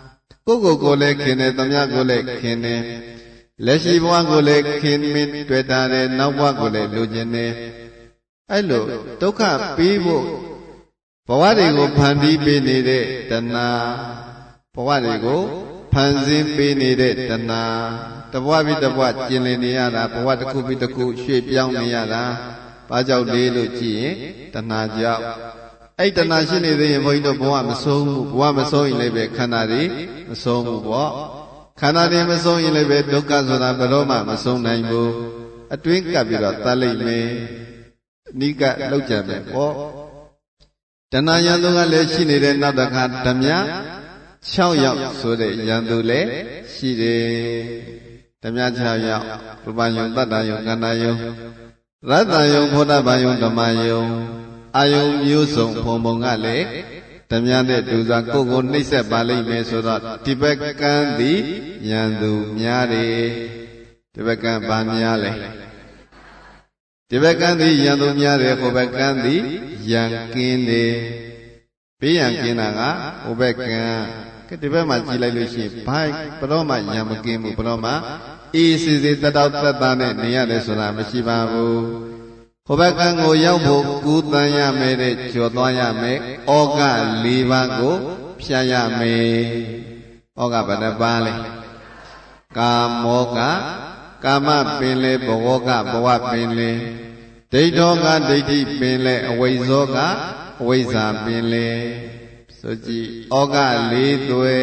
ကိုကိုကိုလည်းခင်တယ်သမ ्या ကိုလည်းခင်တယ်လက်ရှိဘဝကိုလည်းခင်မင်းတွေ့တာတယ်နောက်ဘဝကိုလည်းလိုချင်တယ်အဲ့လိုဒုက္ခပေးဖို့ဘဝတွေကိုဖန်တီးပေးနေတဲ့တဏှာဘဝတွေကိုဖန်ဆင်းပေးနေတဲ့တဏှာတဘဝပြီးတဘဝကျင်လည်နေရတာဘဝတစ်ခုပြီးတစ်ခုရွှေ့ပြောင်းနေရတာဘာကြောင့်လဲလို့ကြည့်ရင်တဏှာကြောင့်အဲ့တဏှာရှိနေသေးရင်ဘုန်းကြီးတို့ဘဝမဆုံးဘူးဘဝမဆုံးရင်လည်းပဲခန္ဓာတွေမဆုံးဘူးပေါ့ခန္ဓာတွေမဆုံးရင်လည်းပဲဒုက္ခဆိုတာဘယ်တော့မှမဆုံးနိုင်ဘူးအတွင်းကပ်ပြီးတော့တတ်လိုက်မယ်အနိကလောက်ကြမယ်ပေါ့တဏှာရံသူကလည်းရှိနေတဲ့နောက်တစ်ခါဓမြ၆ယောက်ဆိုတဲ့ရံသူလည်းရှိတယ်ဓမြ၆ယောက်ရူပယုံတတ္တယုံခန္ဓာယုံရတ္တယုံဘောဓဘာယုံဓမ္မယုံအာယုံမျိုးစုံဘုံဘုံကလည်းဓမြနဲ့တူစွာကိုယ်ကိုနှိမ့်ဆက်ပါလိမ့်မယ်ဆိုတော့ဒီဘက်ကံသည်ရံသူများတယ်ဒီဘက်ကံဘာများလဲဒီဘက်ကံသည်ရံသူများတယ်ဟိုဘက်ကံသည်ရံကင်းတယ်ဘေးရန်ကင်းတာကဟိုဘက်ကံကဲဒီဘက်မှာကြည်လိုက်လို့ရှိရင်ဘာဘယ်တော့မှရံမကင်းဘူးဘယ်တော့မှအေးစီစီတတောက်တက်တာနဲ့နေရတယ်ဆိုတာမရှိပါဘူးဟိုဘက်ကံကိုရောက်ဖို့ကူးတန်ရမယ်တဲ့ကျော်သွားရမယ်ဩဃ၄ပါးကိုဖြတ်ရမယ်ဩဃဘယ်နှပါးလဲကာမောကကာမပင်လေဘဝကဘဝပင်လေဒိဋ္ဌောကဒိဋ္ဌိပင်လေအဝိဇ္ဇောကအဝိဇ္ဇာပင်လေဆိုကြည့်ဩဃလေးသွဲ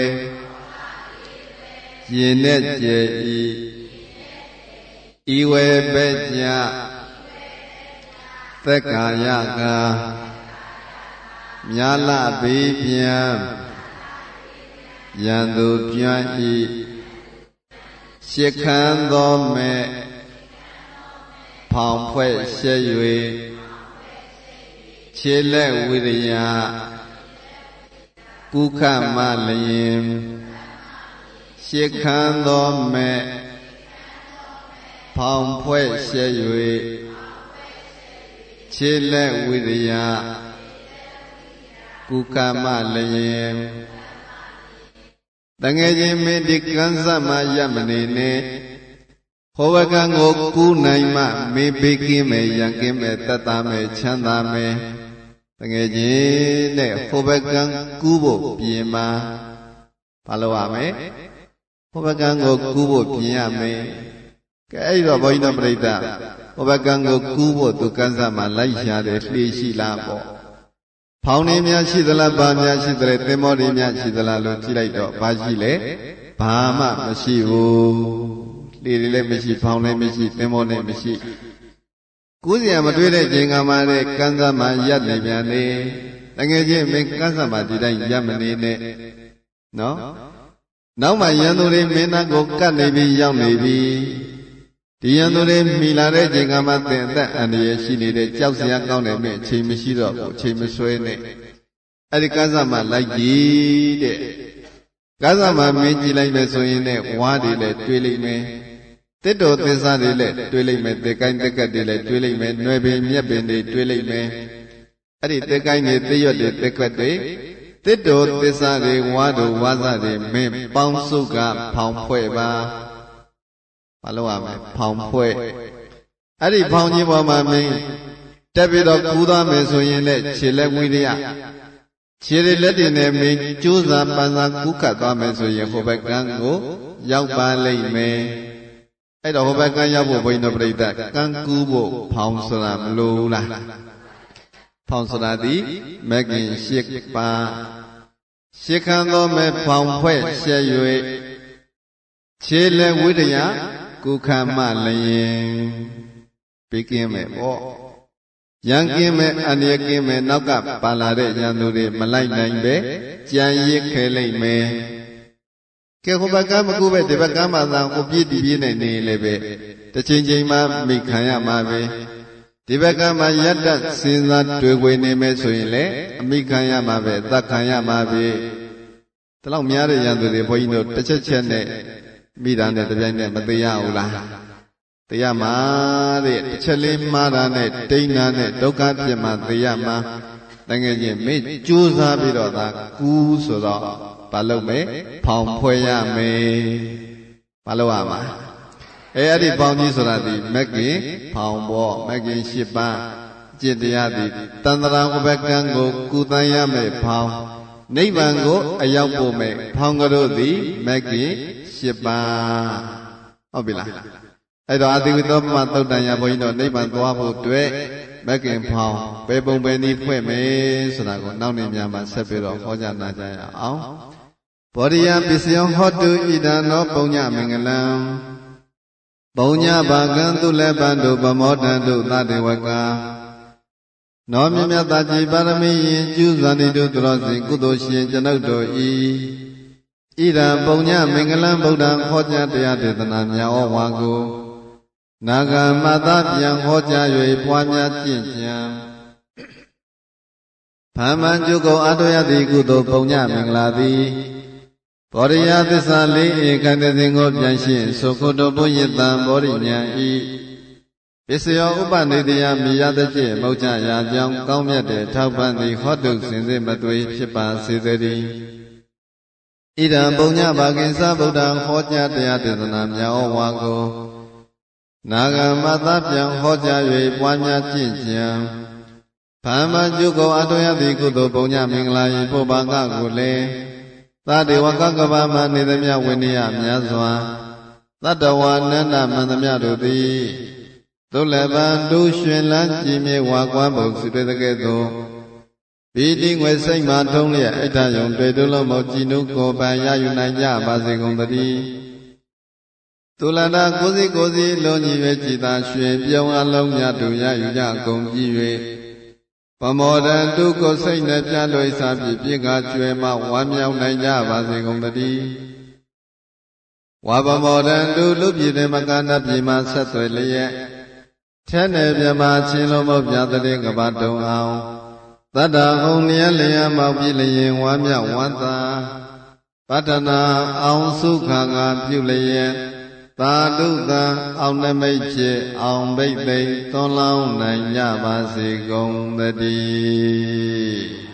ရင်နဲ့ကျဲဤဤဝေပက်ကြသက်ကာယကမြာလဘေးပြန်ရန်သူပြန့်ဤရှစ်ခမ်းသောမဲ့ဖောင်ဖွဲ့ရှဲ၍ခြေလက်ဝိရိယကုခမလျင်ရှစ်ခမ်းသောမဲ့ဖောင်ဖွဲ့ရှဲ၍ခြေလက်ဝိရိယကုခမလျင်တငယ်ချင်းမင်းဒီကံစမရမနေနဲ့ဟောဝကံကိုကူးနိုင်မှမေးပေးကင်းမယ်ရံကင်းမယ်တတ်တာမယ်ချမ်းသာမယ်တငယ်ချင်းနဲ့ဟောဝကံကူးဖို့ပြင်မှာဘာလို့ရမလဲဟောဝကံကိုကူးဖို့ပြင်ရမယ်ကဲအဲ့တော့ဘုန်းကြီးတို့ပြိဿဟောဝကံကိုကူးဖို့သူကံစမလိုက်ရှာတယ်လှေရှိလားပေါ့ဖောင်းနေများရှိသလားဘာများရှိသလဲသင်္ဘောတွေများရှိသလားလို့ကြည့်လိုက်တော့ဘာရှိလဲဘာမှမရှိဘူးလေတွေလည်းမရှိဖောင်းလည်းမရှိသင်္ဘောလည်းမရှိကိုးစရာမတွေ့တဲ့ချိန်ကမှလည်းကန်းစားမှရပ်နေပြန်လေတကယ်ချင်းမင်းကန်းစားမှဒီတိုင်းရပ်မနေနဲ့နော်နောက်မှရန်သူတွေမင်းသားကိုကတ်နေပြီးရောက်နေပြီဒီရန်သူတွေမိလာတဲ့ချိန်ကမှသင်အသက်အန္တရာယ်ရှိနေတဲ့ကြောက်စရာကောင်းတဲ့မင်းအချိန်မရှိတော့ဘူးအချိန်မဆွဲနဲ့အဲ့ဒီကန်းစားမှလိုက်ကြည့်တဲ့ကန်းစားမှမင်းကြည့်လိုက်မယ်ဆိုရင်လည်းဝါးတွေလည်းတွေးလိုက်မယ်တစ်တော်သစ္စာတွေလည်းတွေးလိုက်မယ်တေကိုင်းတက်ကက်တွေလည်းတွေးလိုက်မယ်နှွယ်ပင်မြက်ပင်တွေတွေးလိုက်မယ်အဲ့ဒီတေကိုင်းတွေသေရွက်တွေတက်ကက်တွေတစ်တော်သစ္စာတွေဝါတို့ဝါစတွေမင်းပေါင်းစုကဖောင်ဖွဲ့ပါဘာလို့ရမလဲဖောင်ဖွဲ့အဲ့ဒီဖောင်ကြီးပေါ်မှာမင်းတက်ပြီးတော့ကူးသွားမယ်ဆိုရင်လည်းခြေလက်ဝိရိယခြေလက်တွေနဲ့မင်းကြိုးစားပန်းစားကူးကတ်သွားမယ်ဆိုရင်ဟိုဘက်ကံကိုရောက်ပါလိမ့်မယ်အဲ့တော့ဟိုဘက်ကံရောက်ဖို့ဘုန်းကြီးတို့ပြိဿကံကူးဖို့ဖောင်ဆိုတာမလိုဘူးလားဖောင်ဆိုတာဒီမဂ္ဂင်ရှစ်ပါးရှစ်ခမ်းသောမဲ့ဖောင်ဖွဲ့ရှဲ၍ခြေလက်ဝိရိယကုခမလျင်ပြီးကင်းမယ်ပေါ့ရန်ကင်းမဲ့အန္တရာယ်ကင်းမဲ့နောက်ကပါလာတဲ့ရန်သူတွေမလိုက်နိုင်ပဲကြံရစ်ခဲလိုက်မယ်ကဲဟိုဘက်ကမကူပဲဒီဘက်ကမှသာဟိုပြည့်တည်ပြည့်နေနေလည်းပဲတစ်ချိန်ချိန်မှမိခံရမှာပဲဒီဘက်ကမှယတ္တစဉ်းစားတွေ့ခွေနေမယ်ဆိုရင်လည်းအမိခံရမှာပဲသတ်ခံရမှာပဲဒီလောက်များတဲ့ရန်သူတွေဘုန်းကြီးတို့တစ်ချက်ချက်နဲ့မိတာနဲ့တပြိုင်နဲ့မသေးရဘူးလားသေရမှာတဲ့တစ်ချက်လေးမှားတာနဲ့တိဏ္ဍာနဲ့ဒုက္ခဖြစ်မှာသေရမှာတကယ်ချင်းမေကျိုးစားပြီးတော့သာကူးဆိုတော့ဘာလုပ်မဲဖောင်ဖွဲ့ရမယ်ဘာလုပ်ရမှာအဲအဲ့ဒီပေါင်းကြီးဆိုတာဒီမက်ကင်ဖောင်ပေါ့မက်ကင်၈ပါးจิตတရားသည်တန္တရာဥပကံကိုကုသရမယ်ဖောင်နိဗ္ဗာန်ကိုအရောက်ဖို့မယ်ဖောင်ကတို့သည်မက်ကင်၈ပါးဟုတ်ပြီလားအဲ့တော့အတိဝိသောပမသုတ်တန်ရဘုန်းကြီးတို့နိဗ္ဗာန်သွားဖို့အတွက်မက်ကင်ဖောင်ပဲပုံပဲနည်းဖွဲ့မယ်ဆိုတာကိုနောက်နေ့များမှာဆက်ပြီးတော့ဟောကြားနာကြရအောင်ဘောရိယပစ္စယောဟောတုဣဒံနောပုံညမင်္ဂလံပုံညဘာကံသူလည်းပန္တုပမောတံတုသတေဝကနောမြမြတာကြည်ပါရမီယင်ကျူးဇန်တိတုတရောစီကုသိုလ်ရှင်ကျွန်ုပ်တို့ဤဣဒံပုံညမင်္ဂလံဗုဒ္ဓံဟောကြားတရားဒေသနာများဩဝါကိုနာဂမတပြန်ဟောကြား၍ပွားများကျင့်ကြံဗမ္မံကျုပ်ကိုအတောရတိကုသိုလ်ပုံညမင်္ဂလာသည်ဘောရိယသစ္စာလေးဧကတသိင်ကိုပြန်ရှင်းသုခုတုပုယတံဘောရိညာဤပစ္စယောဥပနိတယမိယတဖြင့်မௌချရာကြောင်းကောင်းမြတ်တဲ့ထောက်ပံ့သည်ဟောတုစင်စစ်မသွေဖြစ်ပါစေတည်းဣဒံပုံညဘာကိစ္စဗုဒ္ဓံဟောကြားတရားဒေသနာများဩဝါကိုနာဂမတပြန်ဟောကြား၍ပွားများကျင့်ကြံဗမ္မာကျုပ်ကိုအတောရတိကုသိုလ်ပုံညမင်္ဂလာ၏ပုဗ္ဗံကကိုလည်းသာတေဝကကဗ္ဗမနေသမျှဝိနည်းများစွာသတ္တဝါနန္ဒမန္တမြတို့သည်သုလဗံဒုရွှင်လန်းကြည်မြေဝါကွမ်းပုံစုတွေ့တဲ့ကဲ့သို့ပီတိငွေစိတ်မှထုံးလျက်အိဋ္ဌယုံတွေ့တုလုံးမောကြည်နုကိုယ်ပံရယူနိုင်ကြပါစေကုန်သတည်းသုလန္ဒကိုစီကိုစီလုံးကြီး၍ကြည်သာရွှင်ပြုံးအလုံးများတို့ရယူကြကုန်ကြည်၍ပမောဒံတုကိုစိတ်နဲ့ပြလွိစားပြီးပြစ်ကားကျွဲမှဝမ်းမြောက်နိုင်ကြပါစေကုန်သတည်းဝါပမောဒံတုလူပြည်တဲ့မကန္တပြည်မှဆက်သွယ်လျက်ထဲနယ်ပြမချင်းလုံးမောပြတဲ့ကဘာတုံအောင်သတ္တဟုံလျက်လျက်မောက်ပြည်လျင်ဝမ်းမြောက်ဝမ်းသာပတ္တနာအောင်စုခါကပြုလျက်သာဓုတံအောင်နမိတ်ဖြစ်အောင်ဘိတ်သိမ့်သွန်လောင်းနိုင်ကြပါစေကုန်သတည်း